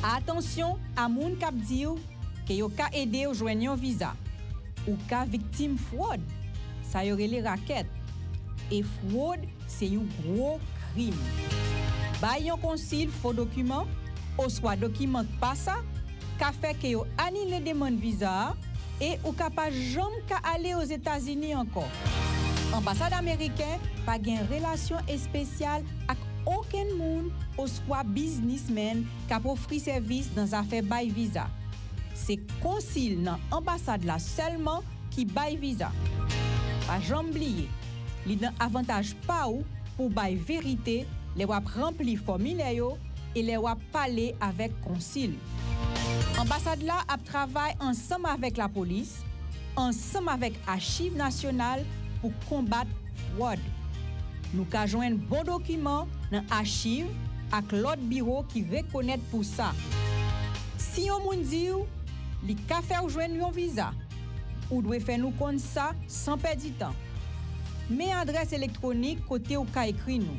Attention à moun kap di ou que yo ka aider ou joindre un visa ou ka victime fraude. Ça y aurait les raquettes. Et fraude, c'est un gros crime. Bay yon consil faux document ou soit document pas ça, ka fait que yo annule demande visa et ou ka pas jamais ka aller aux États-Unis encore. Ambassade américaine pas gen relation spéciale avec aucun monde ou soit businessman qui offre service dans affaire bay visa. C'est consul dans ambassade là seulement qui bay visa. Pas jamais oublier, li nan avantage pa ou pour bay vérité, les wap rempli formulaire yo et les wap parler avec consul. Ambassade là a travaille ensemble avec la police, ensemble avec Archives nationales pour combattre fraude. Nous ka joindre bon document dans archive avec l'autre bureau qui reconnaît pour ça. Si on moun di ou, li ka faire ou joindre un visa, ou doit faire nous compte ça sans perdre du temps. Mais adresse électronique côté ou ka écrit nous.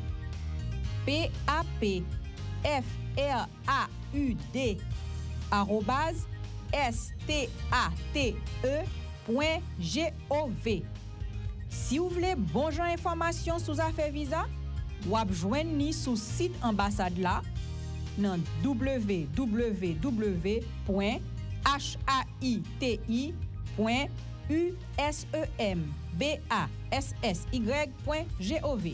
PAPFRAUD@state.gov. Si vous voulez bon genre information sur affaire visa, ou ap joindre ni sur site ambassade là dans www.haiti.usembassy.gov.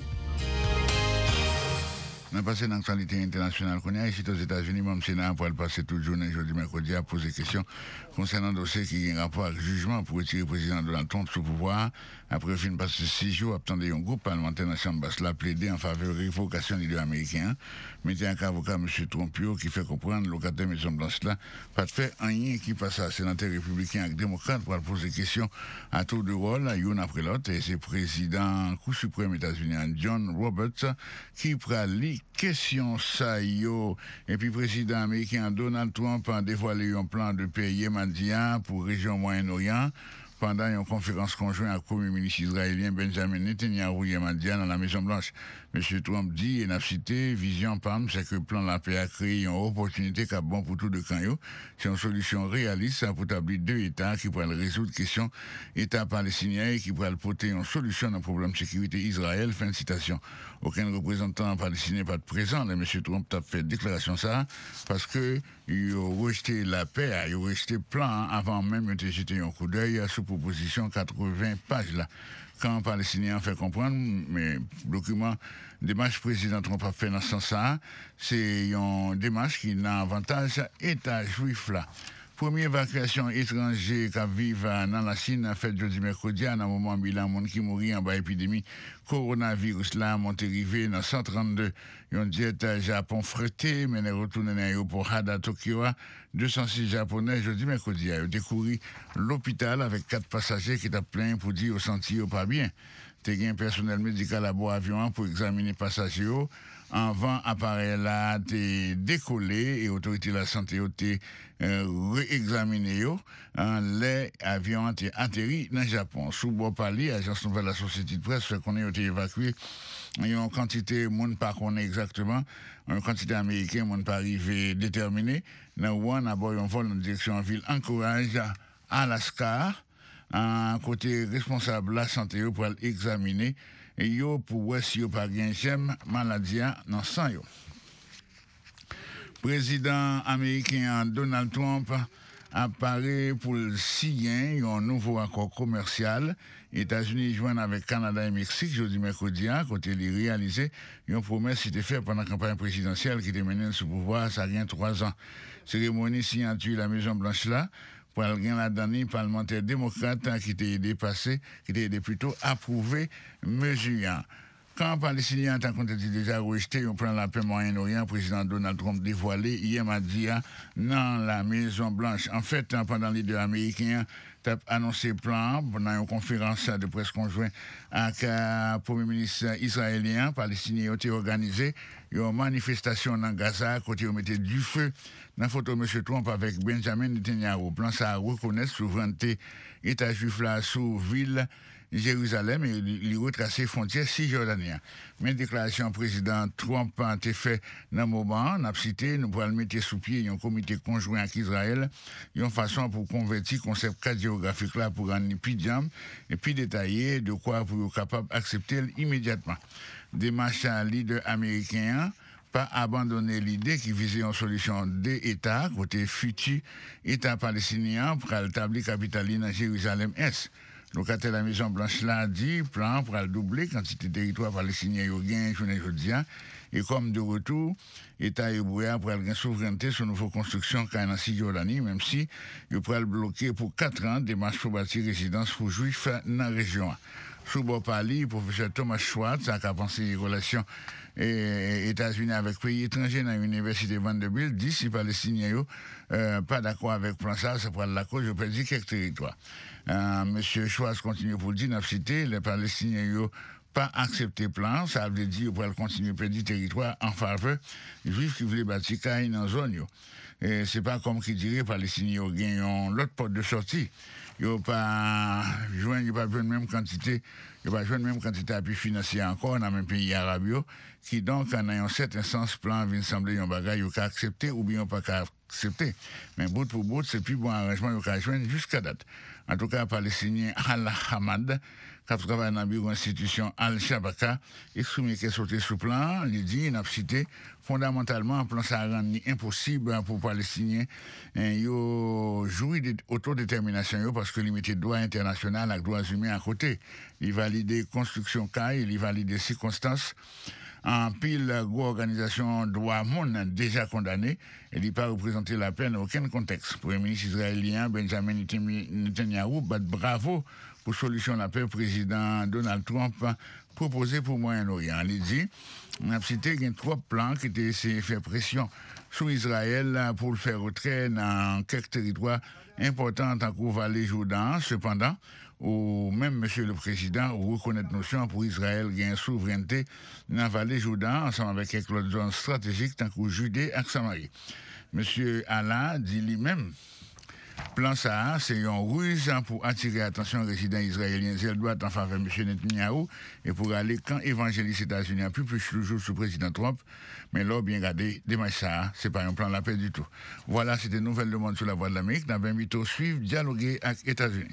On a passé dans l'actualité internationale qu'on a ici aux États-Unis, même Sénat pour passer toute journée jeudi mercredi à poser des questions concernant un dossier qui a un rapport avec le jugement pour retirer le président Donald Trump sous pouvoir. Après fin passé 6 jours, attendez un groupe parlementaire dans la Chambre basse l'a plaidé en faveur de la révocation des leaders américains. Mettez un avocat M. Trumpio qui fait comprendre locataire Maison Blanche là, pas de fait rien qui passe à sénateur républicain et démocrate pour poser des questions à tour de rôle, une après l'autre. Et c'est le président Cour suprême États-Unis, John Roberts, qui prend les questions ça yo. Et puis président américain Donald Trump a dévoilé un plan de paix yémanien pour région Moyen-Orient pendant une conférence conjointe avec le premier ministre israélien Benjamin Netanyahu yémanien dans la Maison-Blanche. M. Trump dit, et n'a cité, vision PAM, c'est que le plan de la paix a créé une opportunité qui est bon pour tout de camp. C'est une solution réaliste pour établir 2 États qui pourraient résoudre la question État palestinien et qui pourraient porter une solution dans le problème de sécurité Israël. Fin de citation. Aucun représentant palestinien pas de présent. M. Trump a fait déclaration ça parce que il a rejeté la paix, il a rejeté le plan avant même de jeter un coup d'œil sous proposition 80 pages là. Quand les Palestiniens fait comprendre, mais document démarche président Trump a fait dans ce sens-là, c'est une démarche qui n'a avantage État juif là. Première évacuation étranger qui vivent dans la Chine a fait jeudi mercredi à un moment bilan monde qui mourit en bas épidémie coronavirus là monté rivé dans 132 un jet Japon fretté mais retourné dans l'aéroport Hada Tokyo 206 japonais jeudi mercredi a découvert l'hôpital avec 4 passagers qui étaient pleins pour dire au senti pas bien. T'es un personnel médical à bord avion pour examiner passagers avant appareil là t'es décollé et autorité de la santé t'es réexaminé les avions ont atterri dans le Japon sous bord pali agence nouvelle la société de presse fait qu'on été évacué une quantité monde pas connaît exactement une quantité américaine monde pas arrivé déterminé dans one à bord un vol en direction en ville Anchorage Alaska. Un côté responsable la santé pour examiner et yo pour voir si yo pas gain gemme maladie dans sang yo. Président américain Donald Trump apparaît pour signer un nouveau accord commercial États-Unis joignent avec Canada et Mexique jeudi mercredi côté les réaliser une promesse qui était faite pendant la campagne présidentielle qui était menée sous pouvoir ça rien 3 ans. Cérémonie signature la Maison Blanche là pour rien la dernière parlementaire démocrate qui était dépassé, qui était plutôt approuvé mesure. Quand les Palestiniens ont déjà rejeté un plan de la paix Moyen-Orient, président Donald Trump dévoilé hier mardi dans la Maison Blanche. En fait, pendant les 2 Américains ont annoncé le plan pendant une conférence de presse conjointe avec le premier ministre israélien, palestinien, ont organisé une manifestation dans Gaza, côté où mettait du feu. Dans la photo, M. Trump avec Benjamin Netanyahu, plan ça reconnaître souveraineté État juif là sous ville Jérusalem et il retracer frontières cisjordaniennes. Mais déclaration président Trump a été faite dans le moment, on a cité, nous pourrons mettre sous pied un comité conjoint avec Israël, une façon pour convertir le concept cadre géographique là pour rendre plus jam et plus détaillé de quoi pour être capable d'accepter immédiatement. Des marchands leaders américains pas abandonner l'idée qui visait une solution des États, côté futur État palestinien pour établir capitale dans Jérusalem-Est. Locataire de la Maison Blanche l'a dit, plan pour doubler quantité de territoire palestinien au gain aujourd'hui. Et comme de retour, l'État hébreu pour avoir une souveraineté sur une nouvelle construction dans la Cisjordanie, même si il pourrait bloquer pour 4 ans des marches pour bâtir résidence pour juifs dans la région. Sous Bopali, le professeur Thomas Schwartz a pensé les relations États-Unis avec pays étrangers dans l'université Vanderbilt, dit si les Palestiniens pas d'accord avec le plan ça pourrait être la cause, je peux dire quelques territoires. Monsieur Schwartz continue pour dire, dans la cité, les Palestiniens pas accepté le plan, ça veut dire qu'ils pourraient continuer à perdre du territoire en faveur des juifs qui voulaient bâtir dans la zone. Et c'est pas comme qui dirait les Palestiniens gagnent l'autre porte de sortie. Ils n'ont pas besoin de même quantité, d'appui financier encore dans le même pays arabe, qui donc, en ayant certain sens, plan vient sembler un bagage qu'ils ont accepté ou bien pas accepté. Mais bout pour bout, c'est plus bon arrangement qu'ils ont joindre jusqu'à date. En tout cas, les Palestiniens Al-Hamad, qui travaille dans la bureau institution Al-Shabaka, exprimé qu'elle sauté sous plan, il dit, il a cité, fondamentalement, un plan ça rend impossible pour les Palestiniens, ils jouent d'autodétermination parce que limité droit international avec droits humains à côté. Il valide construction CAI, il valide circonstances. En pile, l'organisation droit monde déjà condamnée, elle n'a pas représenté la peine dans aucun contexte. Le Premier ministre israélien Benjamin Netanyahu bat bravo pour solution la paix président Donald Trump proposé pour Moyen-Orient. Il dit, on a cité qu'il y a 3 plans qui étaient essayé de faire pression sur Israël pour le faire retrait dans quelques territoires importants en cours Vallée Jourdain. Cependant, ou même Monsieur le Président, reconnaître notion pour Israël gagne souveraineté dans la Vallée Jourdain, ensemble avec quelques autres zones stratégiques, tant que Judée et Samarie. Monsieur Allah dit lui-même, plan ça, c'est une ruse pour attirer l'attention aux résidents israéliens. Elle doit en faveur de M. Netanyahu et pour aller quand évangéliste aux États-Unis, un peu plus toujours sous le président Trump. Mais là, bien regardé, démarche ça, c'est pas un plan de la paix du tout. Voilà, c'était une nouvelle demande sur la voie de l'Amérique. Nous avons invité à suivre, dialoguer avec les États-Unis.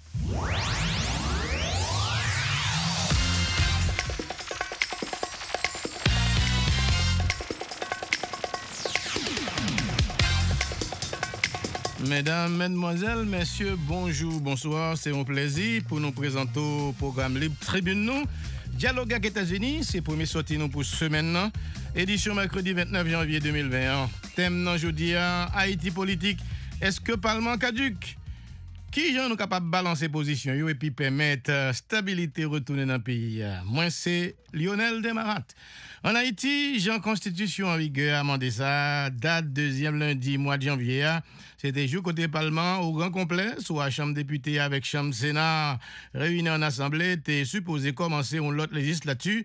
Mesdames, Mesdemoiselles, Messieurs, bonjour, bonsoir. C'est un plaisir pour nous présenter au programme Libre Tribune. Nous. Dialogue avec les États-Unis, c'est le premier sorti nous pour semaine. Édition mercredi 29 janvier 2021. Thème aujourd'hui, Haïti politique. Est-ce que le Parlement caduque? Qui est nous capable de balancer position et puis permettre stabilité retourner dans le pays? Moi, c'est Lionel Desmarat. En Haïti, Jean Constitution en vigueur a demandé ça, date 2e lundi mois de janvier. C'était jour côté Parlement au grand complet, soit Chambre députée avec Chambre Sénat réunis en Assemblée, était supposé commencer une autre législature,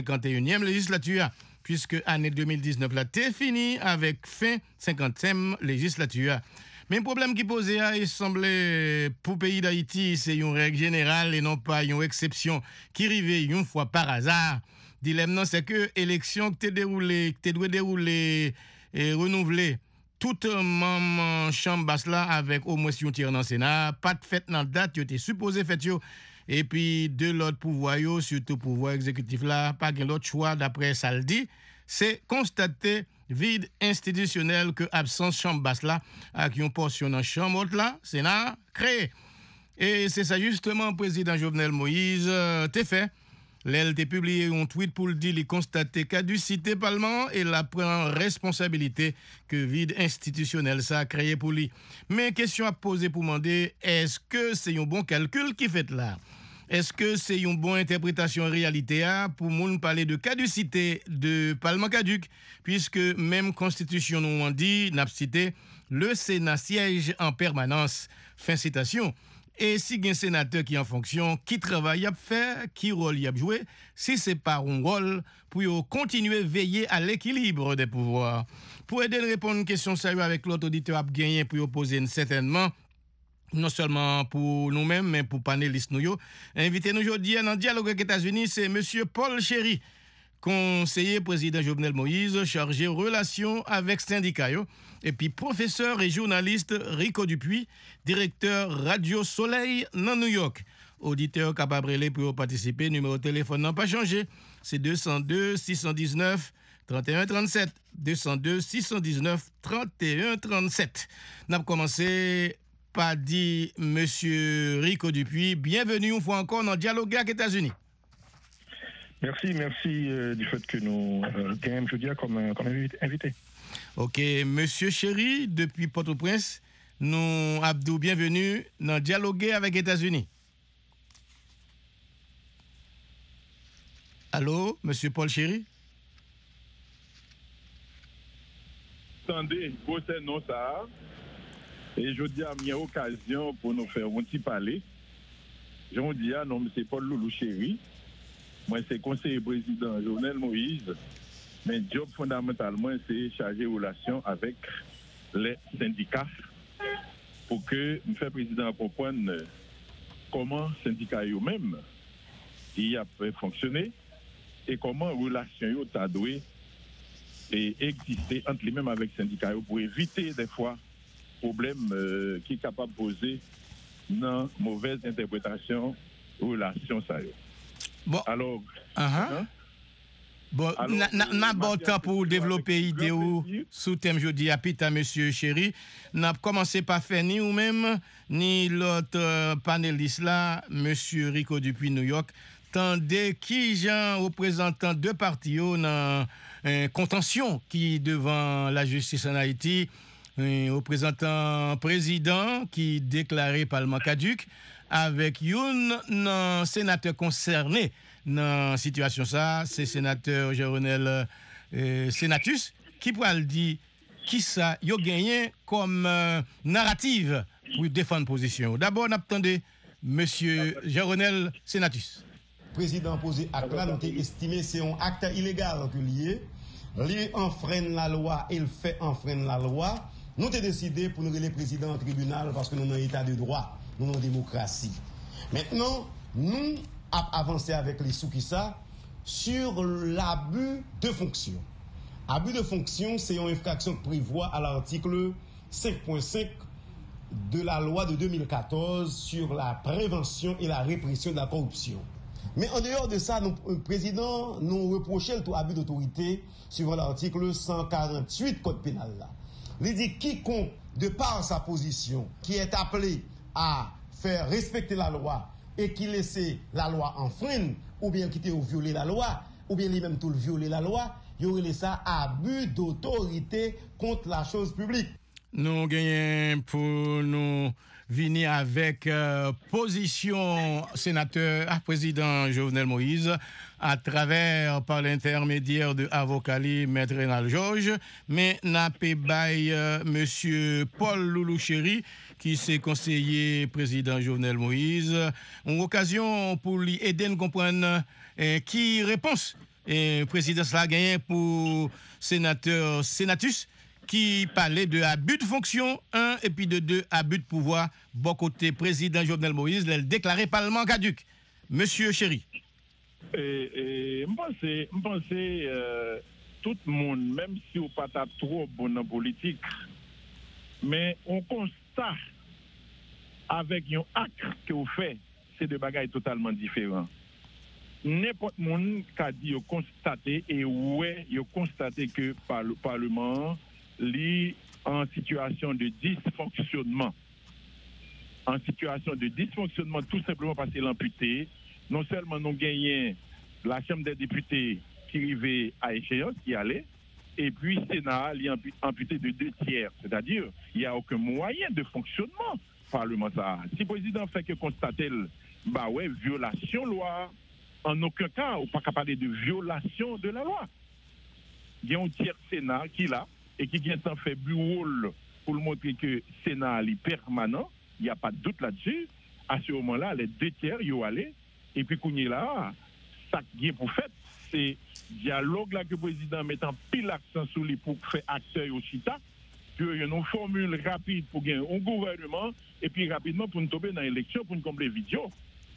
51e législature, puisque année 2019 là, t'es fini avec fin 50e législature. Mais le problème qui posait, il semblait, pour le pays d'Haïti, c'est une règle générale et non pas une exception qui arrivait une fois par hasard. Dilemme, c'est que l'élection que tu dois dérouler et renouveler toute membre chambre basse là avec au moins si on tire dans le Sénat, pas de fête dans la date, tu étais supposé faire et puis de l'autre pouvoir, surtout pouvoir exécutif là, pas de l'autre choix d'après ça le dit, c'est constater vide institutionnel que absence chambre basse là avec une portion dans chambre haute là Sénat créé et c'est ça justement président Jovenel Moïse t'es fait l'elle t'a publié un tweet pour le dire il constater caducité Parlement et la prend responsabilité que vide institutionnel ça a créé pour lui mais question à poser pour demander est-ce que c'est un bon calcul qui fait là? Est-ce que c'est une bonne interprétation en réalité pour nous parler de caducité de Parlement caduc, puisque même Constitution nous en dit, n'a cité, le Sénat siège en permanence. Fin citation. Et si il y a un sénateur qui est en fonction, qui travaille à faire, qui rôle y a joué, si c'est pas un rôle pour continuer à veiller à l'équilibre des pouvoirs. Pour aider à répondre à une question sérieuse avec l'autre auditeur à gagner pour poser certainement, non seulement pour nous-mêmes, mais pour panélistes nous. Invité nous aujourd'hui dans le dialogue avec les États-Unis, c'est M. Paul Chéry, conseiller président Jovenel Moïse, chargé relations avec syndicats. Et puis professeur et journaliste Rico Dupuis, directeur Radio Soleil dans New York. Auditeur capable pour participer, numéro de téléphone n'a pas changé. C'est 202 619 31 37. 202 619 31 37. Nous avons commencé par dire M. Rico Dupuis, bienvenue une fois encore dans le dialogue avec les États-Unis. Merci du fait que nous gagnons aujourd'hui comme invité. Ok, Monsieur Chéry, depuis Port-au-Prince, nous, Abdou, bienvenue dans Dialoguer avec les États-Unis. Allô, Monsieur Paul Chéry? Attendez, c'est non ça. Et je dis à une occasion pour nous faire un petit parler. Je dis à non, c'est Paul Loulou Chéry. Moi, c'est conseiller président Jovenel Moïse. Mais job fondamentalement, c'est chargé de relations avec les syndicats pour que le président comprenne comment les syndicats eux-mêmes peuvent fonctionner et comment les relations doivent exister entre les mêmes avec les syndicats pour éviter des fois problèmes qui sont capables de poser une mauvaise interprétation des relations. Bon. Alors, bon, n'a pas temps pour développer l'idée sous thème jeudi à Pita, Monsieur Chéry. N'a commencé par faire ni ou même ni l'autre panéliste là, Monsieur Rico Dupuis New York. Tandis qui gens représentant deux partis dans contention qui devant la justice en Haïti, représentant président qui déclaré Parlement caduc avec un sénateur concerné dans la situation ça, c'est sénateur Jovenel Senatus qui pourrait dire qui ça y a gagné comme narrative pour défendre position. D'abord, on attendait monsieur Jovenel Senatus. Président posé acte là, nous avons estimé c'est un acte illégal que lié. Lui enfreint la loi et il fait enfreindre la loi. Nous avons décidé pour nous le président au tribunal parce que nous sommes en état de droit, nous sommes en démocratie. Maintenant, nous avons avancé avec les Soukissa sur l'abus de fonction. Abus de fonction, c'est une infraction qui prévoit à l'article 5.5 de la loi de 2014 sur la prévention et la répression de la corruption. Mais en dehors de ça, le président nous reprochait tout abus d'autorité suivant l'article 148 Code pénal. Il dit quiconque, de par sa position, qui est appelé à faire respecter la loi et qui laisse la loi enfreindre, ou bien qui violer la loi, ou bien lui-même tout violer la loi, il y aurait ça abus d'autorité contre la chose publique. Nous gagnons pour nous venir avec position sénateur à président Jovenel Moïse à travers par l'intermédiaire de avocat Maître Rénal Georges, mais n'a pas bail monsieur Paul Loulou Chéry qui s'est conseiller président Jovenel Moïse, une occasion pour lui aider à comprendre qui réponse président cela gagné pour sénateur Senatus qui parlait de abus de fonction, 1, et puis de 2, abus de pouvoir, bon côté président Jovenel Moïse, l'a déclaré Parlement caduc. Monsieur Chéry. Je pense tout le monde, même si on pas trop bon en politique, mais on constate avec un acte que vous faites, c'est des bagages totalement différents. N'importe monde qui a dit, constaté, et ouais, il a constaté que par le Parlement, li en situation de dysfonctionnement. En situation de dysfonctionnement, tout simplement parce qu'il est amputé. Non seulement nous gagnons la Chambre des députés qui arrivait à échéance, qui allait, et puis Sénat, il est amputé de 2/3. C'est-à-dire, il n'y a aucun moyen de fonctionnement parlementaire. Si le président fait que constater, bah ouais, violation loi, en aucun cas, on ne peut pas parler de violation de la loi. Il y a un tiers Sénat qui l'a, et qui vient s'en faire bureau pour le montrer que le Sénat est permanent, il n'y a pas de doute là-dessus. À ce moment-là, les 2/3, ils sont allés. Et puis, qu'on est là, ça qui est pour fait, c'est le dialogue là que le président met en pile l'accent sur lui pour faire acteur au chita. une formule rapide pour gagner un gouvernement et puis rapidement pour nous tomber dans l'élection pour nous combler vidéo.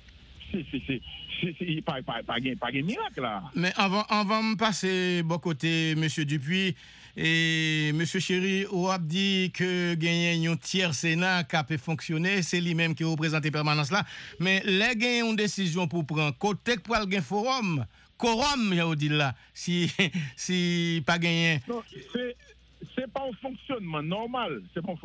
C'est pas miracle là. Mais avant de passer bon côté monsieur Dupuis et monsieur Chéri, on a dit que gagner un tiers Sénat qui peut fonctionner, c'est lui-même qui représente la permanence là, mais les gagner une décision pour prendre côté pour le forum, quorum j'ai dit là, si pas gagner. Non, c'est pas un fonctionnement normal,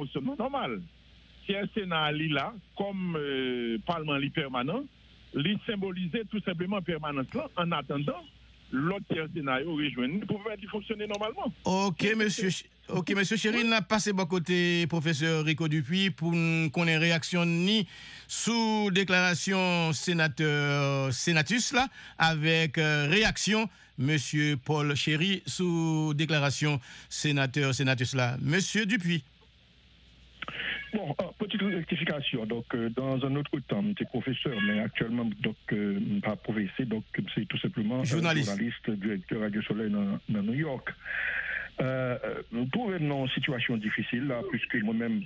Si un Sénat est là comme parlement permanent, il symbolisait tout simplement permanence là en attendant l'autre tiers scénario rejoindre pour pouvoir fonctionner normalement. OK monsieur Chéri, n'a passé bon côté professeur Rico Dupuis pour qu'on ait réaction ni sous déclaration sénatus là avec réaction monsieur Paul Chéri sous déclaration sénatus là. Monsieur Dupuis. Bon, petite rectification. Donc, dans un autre temps, j'étais professeur, mais actuellement, donc, pas professeur, donc, c'est tout simplement journaliste, directeur Radio Soleil dans New York. Nous trouvons une situation difficile, là, puisque moi-même,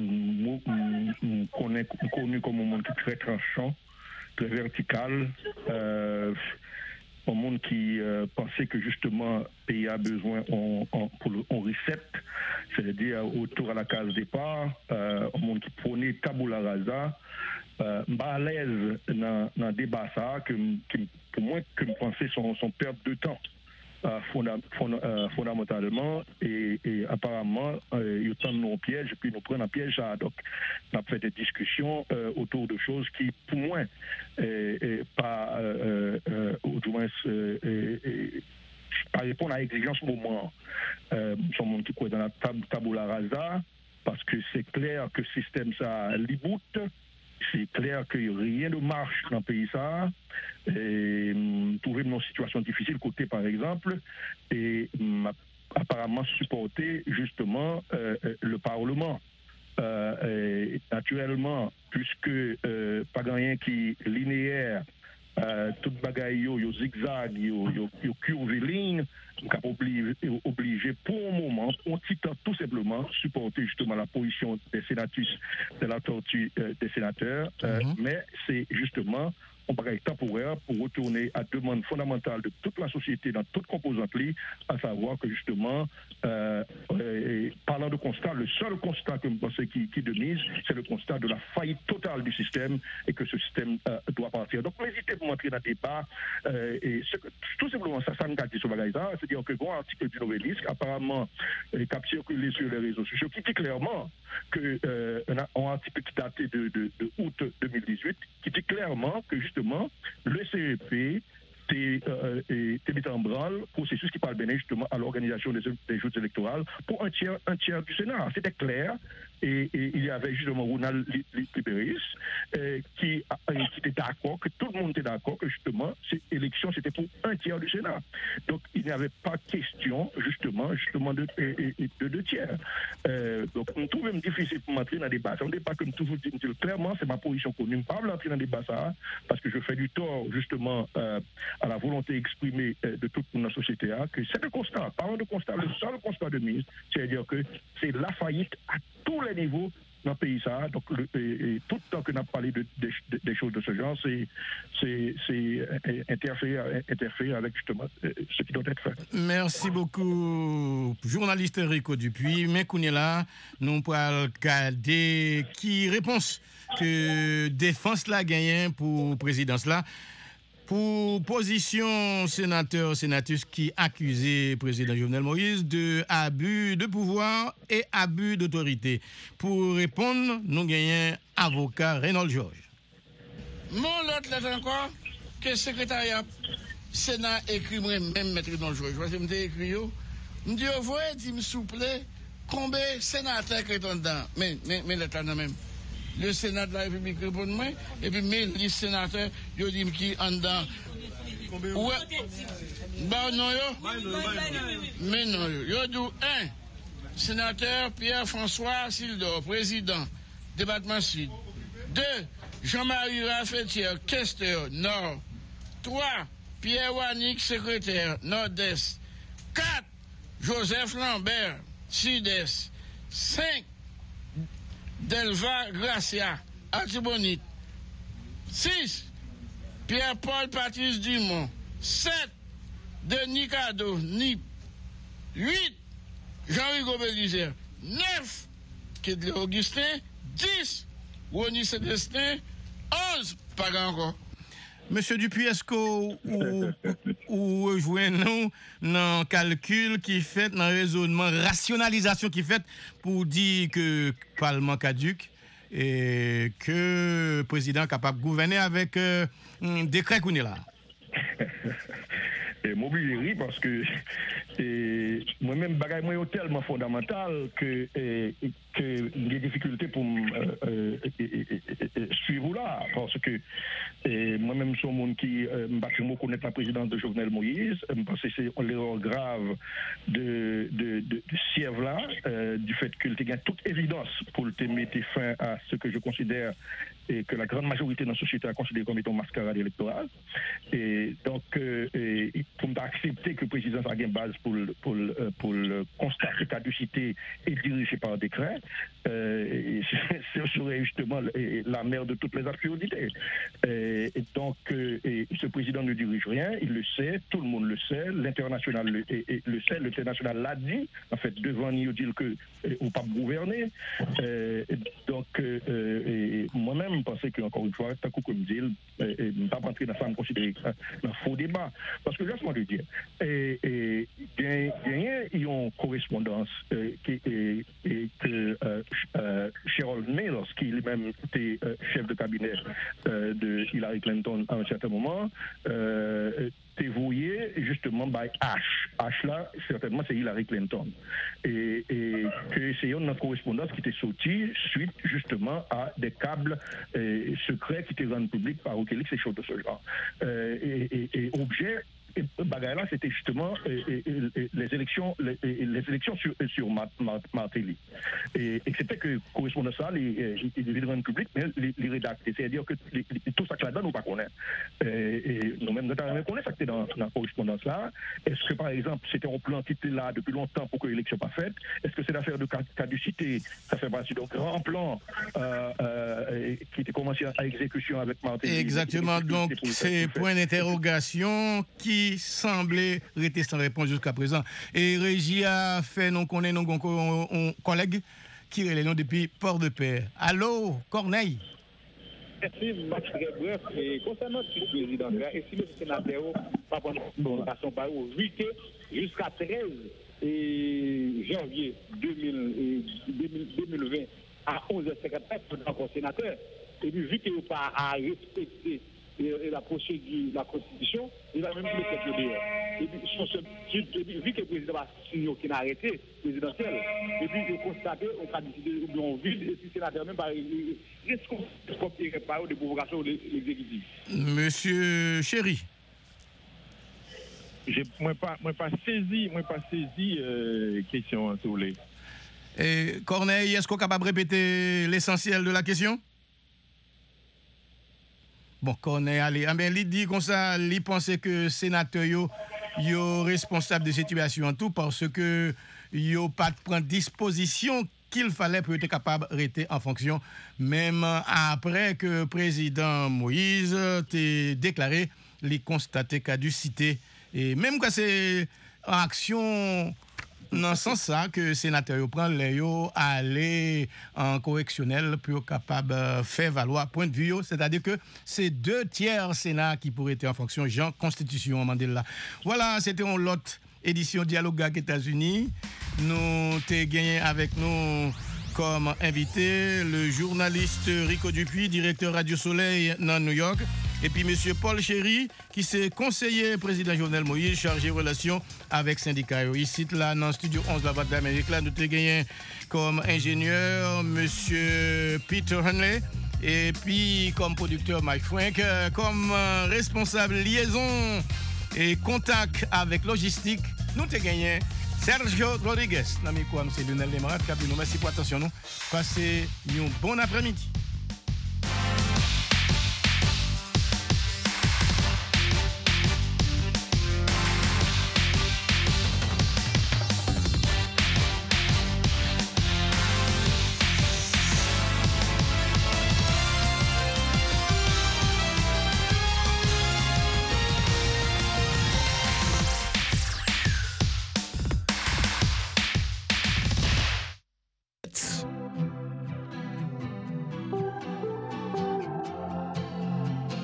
connu comme un monde très tranchant, très vertical, un monde qui pensait que justement le pays a besoin on reset, c'est-à-dire autour à la case départ, un monde qui prônait tabula rasa, à l'aise dans le débat ça, pour moi, que je pensais son perte de temps. Fondamentalement et apparemment il y a nos pièges et puis nous prenons un piège donc on a fait des discussions autour de choses qui pour moi pas du moins pas répondre à l'exigence au moment son monde qui croit dans la tabula rasa parce que c'est clair que le système ça liboute. C'est clair que rien ne marche dans le pays ça. Et trouver une situation difficile côté par exemple et apparemment supporter justement le Parlement. Et naturellement, puisque pas rien qui linéaire, toute bagaille yo zigzag, yo curviligne, obligé pour un moment, on titre tout simplement supporter justement la position des sénatus, de la tortue des sénateurs, mais c'est justement un bagage temporaire pour retourner à demande fondamentale de toute la société dans toute composante, à savoir que justement, parlant de constat, le seul constat que je pense qui de mise, c'est le constat de la faillite totale du système et que ce système doit partir. Donc, n'hésitez pas à entrer dans le débat. Et tout simplement, ça me dit sur bagage ça, c'est-à-dire que bon article du Novelisque, apparemment, qui a circulé sur les réseaux sociaux, qui dit clairement que un article qui datait de août 2018, qui dit clairement que justement, le CEP t'es mis en branle processus qui parle bien justement à l'organisation des joutes électorales pour un tiers du Sénat. C'était clair. Et il y avait justement Ronald Libéris qui était d'accord, que tout le monde était d'accord que justement cette élection c'était pour un tiers du Sénat. Donc il n'y avait pas question justement de deux tiers. Donc on trouve même difficile pour m'entrer dans le débat. C'est un débat que je toujours dis clairement, c'est ma position commune. Je ne peux pas entrer dans le débat ça parce que je fais du tort justement à la volonté exprimée de toute notre société que c'est le constat. Parlons de constat, le seul constat de mise, c'est-à-dire que c'est la faillite à tous les niveaux dans le pays ça. Donc tout le temps que nous avons parlé des choses de ce genre, c'est interférer avec justement ce qui doit être fait. Merci beaucoup, journaliste Rico Dupuis. Mais qu'on est là, nous pourrons regarder qui réponse que défense la gagne pour présidence là. Pour position sénatus qui accusait président Jovenel Moïse de abus de pouvoir et abus d'autorité. Pour répondre, nous gagnons avocat Reynald Georges. Mon l'autre lettre encore, que le secrétariat Sénat écrit même mettre dans le jeu. Je vois que je écrit, je me dis, vous voyez, s'il vous plaît, combien de sénateurs qui sont dedans? Mais lettre là même. Le Sénat de la République répond moi, et puis les sénateurs, ils disent qui en dedans. Ouais. Bah non, mais non, yo dit un, sénateur Pierre-François Sildor, président, département sud. 2, Jean-Marie Raffetière, questeur, nord. 3, Pierre Wanik, secrétaire, nord-est. 4, Joseph Lambert, sud-est. 5. Delva Gracia, Artibonite. 6. Pierre-Paul Patrice Dumont. 7. Denis Cado, NIP. 8. Jean-Rigaud Bélizer. 9. Kedle Augustin. 10. Rony Célestin. 11. Pas encore. Monsieur Dupuis, est-ce que vous rejoignez dans le calcul qui fait, dans le raisonnement, rationalisation qui fait pour dire que le Parlement caduque et que le président est capable de gouverner avec un décret qu'on est là? Mobilier parce que moi-même, bagaille moi est tellement fondamental que des difficultés pour suivre là, parce que moi-même, je suis un monde qui me connaît la présidence de Jovenel Moïse, parce que c'est l'erreur grave de Sièvre là, du fait qu'il y a toute évidence pour te mettre fin à ce que je considère et que la grande majorité de la société a considéré comme étant mascarade électorale. Et donc, pour accepter que le président a une base pour le constater la caducité et dirigé par décret, ce serait justement la mère de toutes les absurdités. Et donc, ce président ne dirige rien, il le sait, tout le monde le sait, l'international le sait, l'international l'a dit, en fait, devant nous, dit que on ne peut pas gouverner. Donc, moi-même, je pensais qu'encore une fois, tant que comme dit, je ne vais pas rentrer dans ça, me considérer un faux débat. Parce que, laisse-moi le dire, il y a une correspondance que Sherrod Mills, qui lui-même était chef de cabinet de Hillary Clinton à un certain moment, t'es voué justement by H. H là, certainement, c'est Hillary Clinton. Et que c'est une correspondance qui était sortie suite justement à des câbles secrets qui étaient rendus publics par Wikileaks et choses de ce genre. Et objet, là, c'était justement les élections sur Martelly. Et c'était que correspondant ça, les rendus publics, mais les rédactés. C'est-à-dire que tout ça que là-dedans, nous ne pas connaître. Et nous-mêmes, nous ne connaissons ça qui était dans la correspondance là. Est-ce que, par exemple, c'était un plan qui était là depuis longtemps pour que l'élection soit pas faite? Est-ce que c'est l'affaire de caducité? Ça fait partie d'un grand plan qui était commencé à exécution avec Martelly. Exactement. Donc, c'est point d'interrogation qui semblait rester sans réponse jusqu'à présent. Et Régie a fait, nous connaissons nos collègues qui relaient depuis Port-de-Paix. Allô, Corneille? Merci, très bref. Et concernant le président, et si le sénateur pas prendre communication par 8 jusqu'à 13 janvier 2020 à 11h54 encore sénateur, et puis vu qu'il n'y a pas à respecter la procédure, la constitution, il va même le faire dehors. Et puis, vu que le président a signé qu'il a arrêté présidentiel, et puis il a constaté, on a décidé de vide, et si sénateur même par risque de provocation de l'exécutif. Monsieur Chéri. Moi pas saisi question tous les. Corneille, est-ce qu'on est capable de répéter l'essentiel de la question? Bon, Corneille, allez. Il dit comme ça, il pensait que le sénateur est responsable de cette situation en tout parce que il n'a pas pris disposition qu'il fallait pour être capable de rester en fonction, même après que le président Moïse ait déclaré, il constaté caducité. Et même quand c'est en action, dans ce sens-là, que le sénateur prend aller en correctionnel pour être capable de faire valoir point de vue. C'est-à-dire que c'est 2/3 Sénat qui pourrait être en fonction, Jean Constitution Mandela. Voilà, c'était une autre édition Dialogue avec les États-Unis. Nous avons gagné avec nous comme invité le journaliste Rico Dupuis, directeur Radio Soleil dans New York. Et puis M. Paul Chéri, qui s'est conseiller président Jovenel Moïse, chargé de relations avec syndicats. Ici, là, dans le studio 11 La Voix de l'Amérique, là, nous avons gagné comme ingénieur M. Peter Henley. Et puis, comme producteur Mike Frank, comme responsable liaison et contact avec logistique, nous avons gagné Sergio Rodriguez. L'ami quoi, M. Lionel Lemarade, merci pour l'attention. Passez un bon après-midi.